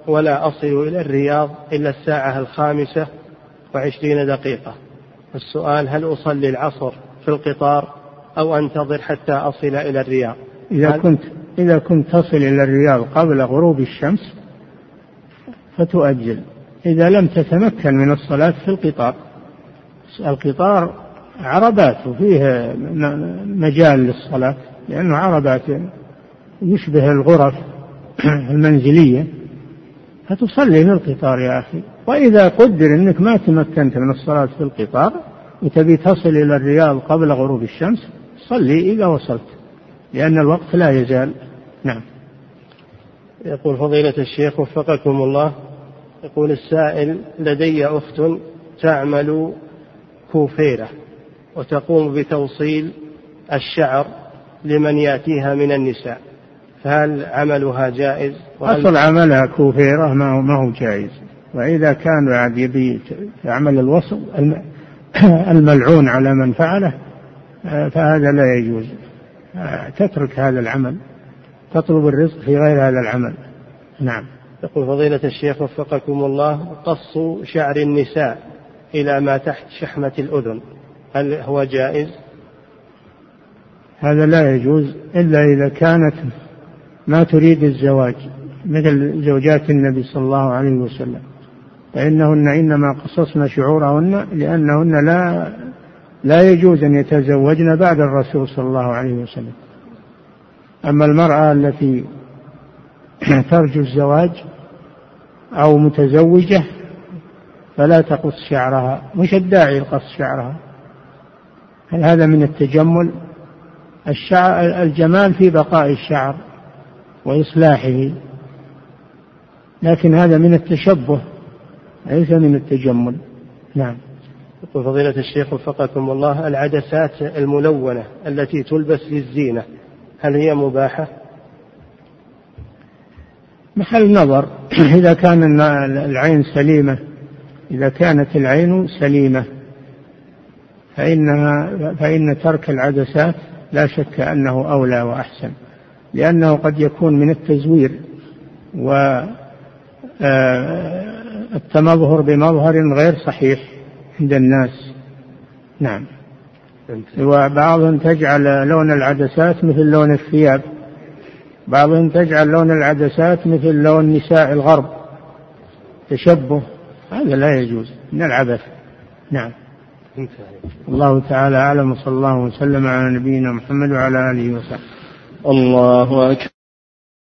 [SPEAKER 1] ولا أصل إلى الرياض إلا الساعة الخامسة وعشرين دقيقة. السؤال: هل أصلي العصر في القطار أو أنتظر حتى أصل إلى الرياض؟
[SPEAKER 2] إذا كنت إذا كنت تصل إلى الرياض قبل غروب الشمس فتؤجل. إذا لم تتمكن من الصلاة في القطار، القطار عربات وفيه مجال للصلاة لأنه عربات يشبه الغرف المنزلية، فتصلي في القطار يا أخي. وإذا قدر أنك ما تمكنت من الصلاة في القطار وتبي تصل إلى الرياض قبل غروب الشمس، صلي إذا وصلت، لأن الوقت لا يزال. نعم.
[SPEAKER 1] يقول فضيلة الشيخ وفقكم الله، يقول السائل: لدي أخت تعمل كوفيرة وتقوم بتوصيل الشعر لمن يأتيها من النساء، فهل عملها جائز؟
[SPEAKER 2] أصل عملها كوفيرة ما هو جائز، وإذا كان يبي يعمل الوصل الملعون على من فعله فهذا لا يجوز. تترك هذا العمل، تطلب الرزق في غير هذا العمل. نعم.
[SPEAKER 1] يقول فضيلة الشيخ وفقكم الله: قص شعر النساء إلى ما تحت شحمة الأذن، هل هو جائز؟
[SPEAKER 2] هذا لا يجوز إلا إذا كانت ما تريد الزواج، مثل زوجات النبي صلى الله عليه وسلم، فإنهن إنما قصصن شعورهن لأنهن لا لا يجوز أن يتزوجن بعد الرسول صلى الله عليه وسلم. أما المرأة التي ترجو الزواج أو متزوجة فلا تقص شعرها، مش الداعي لقص شعرها. هل هذا من التجمل؟ الشعر الجمال في بقاء الشعر وإصلاحه، لكن هذا من التشبه ليس من التجمل. نعم.
[SPEAKER 1] يقول فضيلة الشيخ وفقكم الله: العدسات الملونة التي تلبس للزينة هل هي مباحة؟
[SPEAKER 2] محل نظر. إذا كان العين سليمة، إذا كانت العين سليمة فإنها فإن ترك العدسات لا شك أنه أولى وأحسن، لأنه قد يكون من التزوير والتمظهر بمظهر غير صحيح عند الناس. نعم. وبعضهم تجعل لون العدسات مثل لون الثياب، بعضهم تجعل لون العدسات مثل لون نساء الغرب، تشبه، هذا لا يجوز، من العبث. نعم. الله تعالى أعلم، صلى الله وسلم على نبينا محمد وعلى آله وصحبه.
[SPEAKER 3] الله أكبر.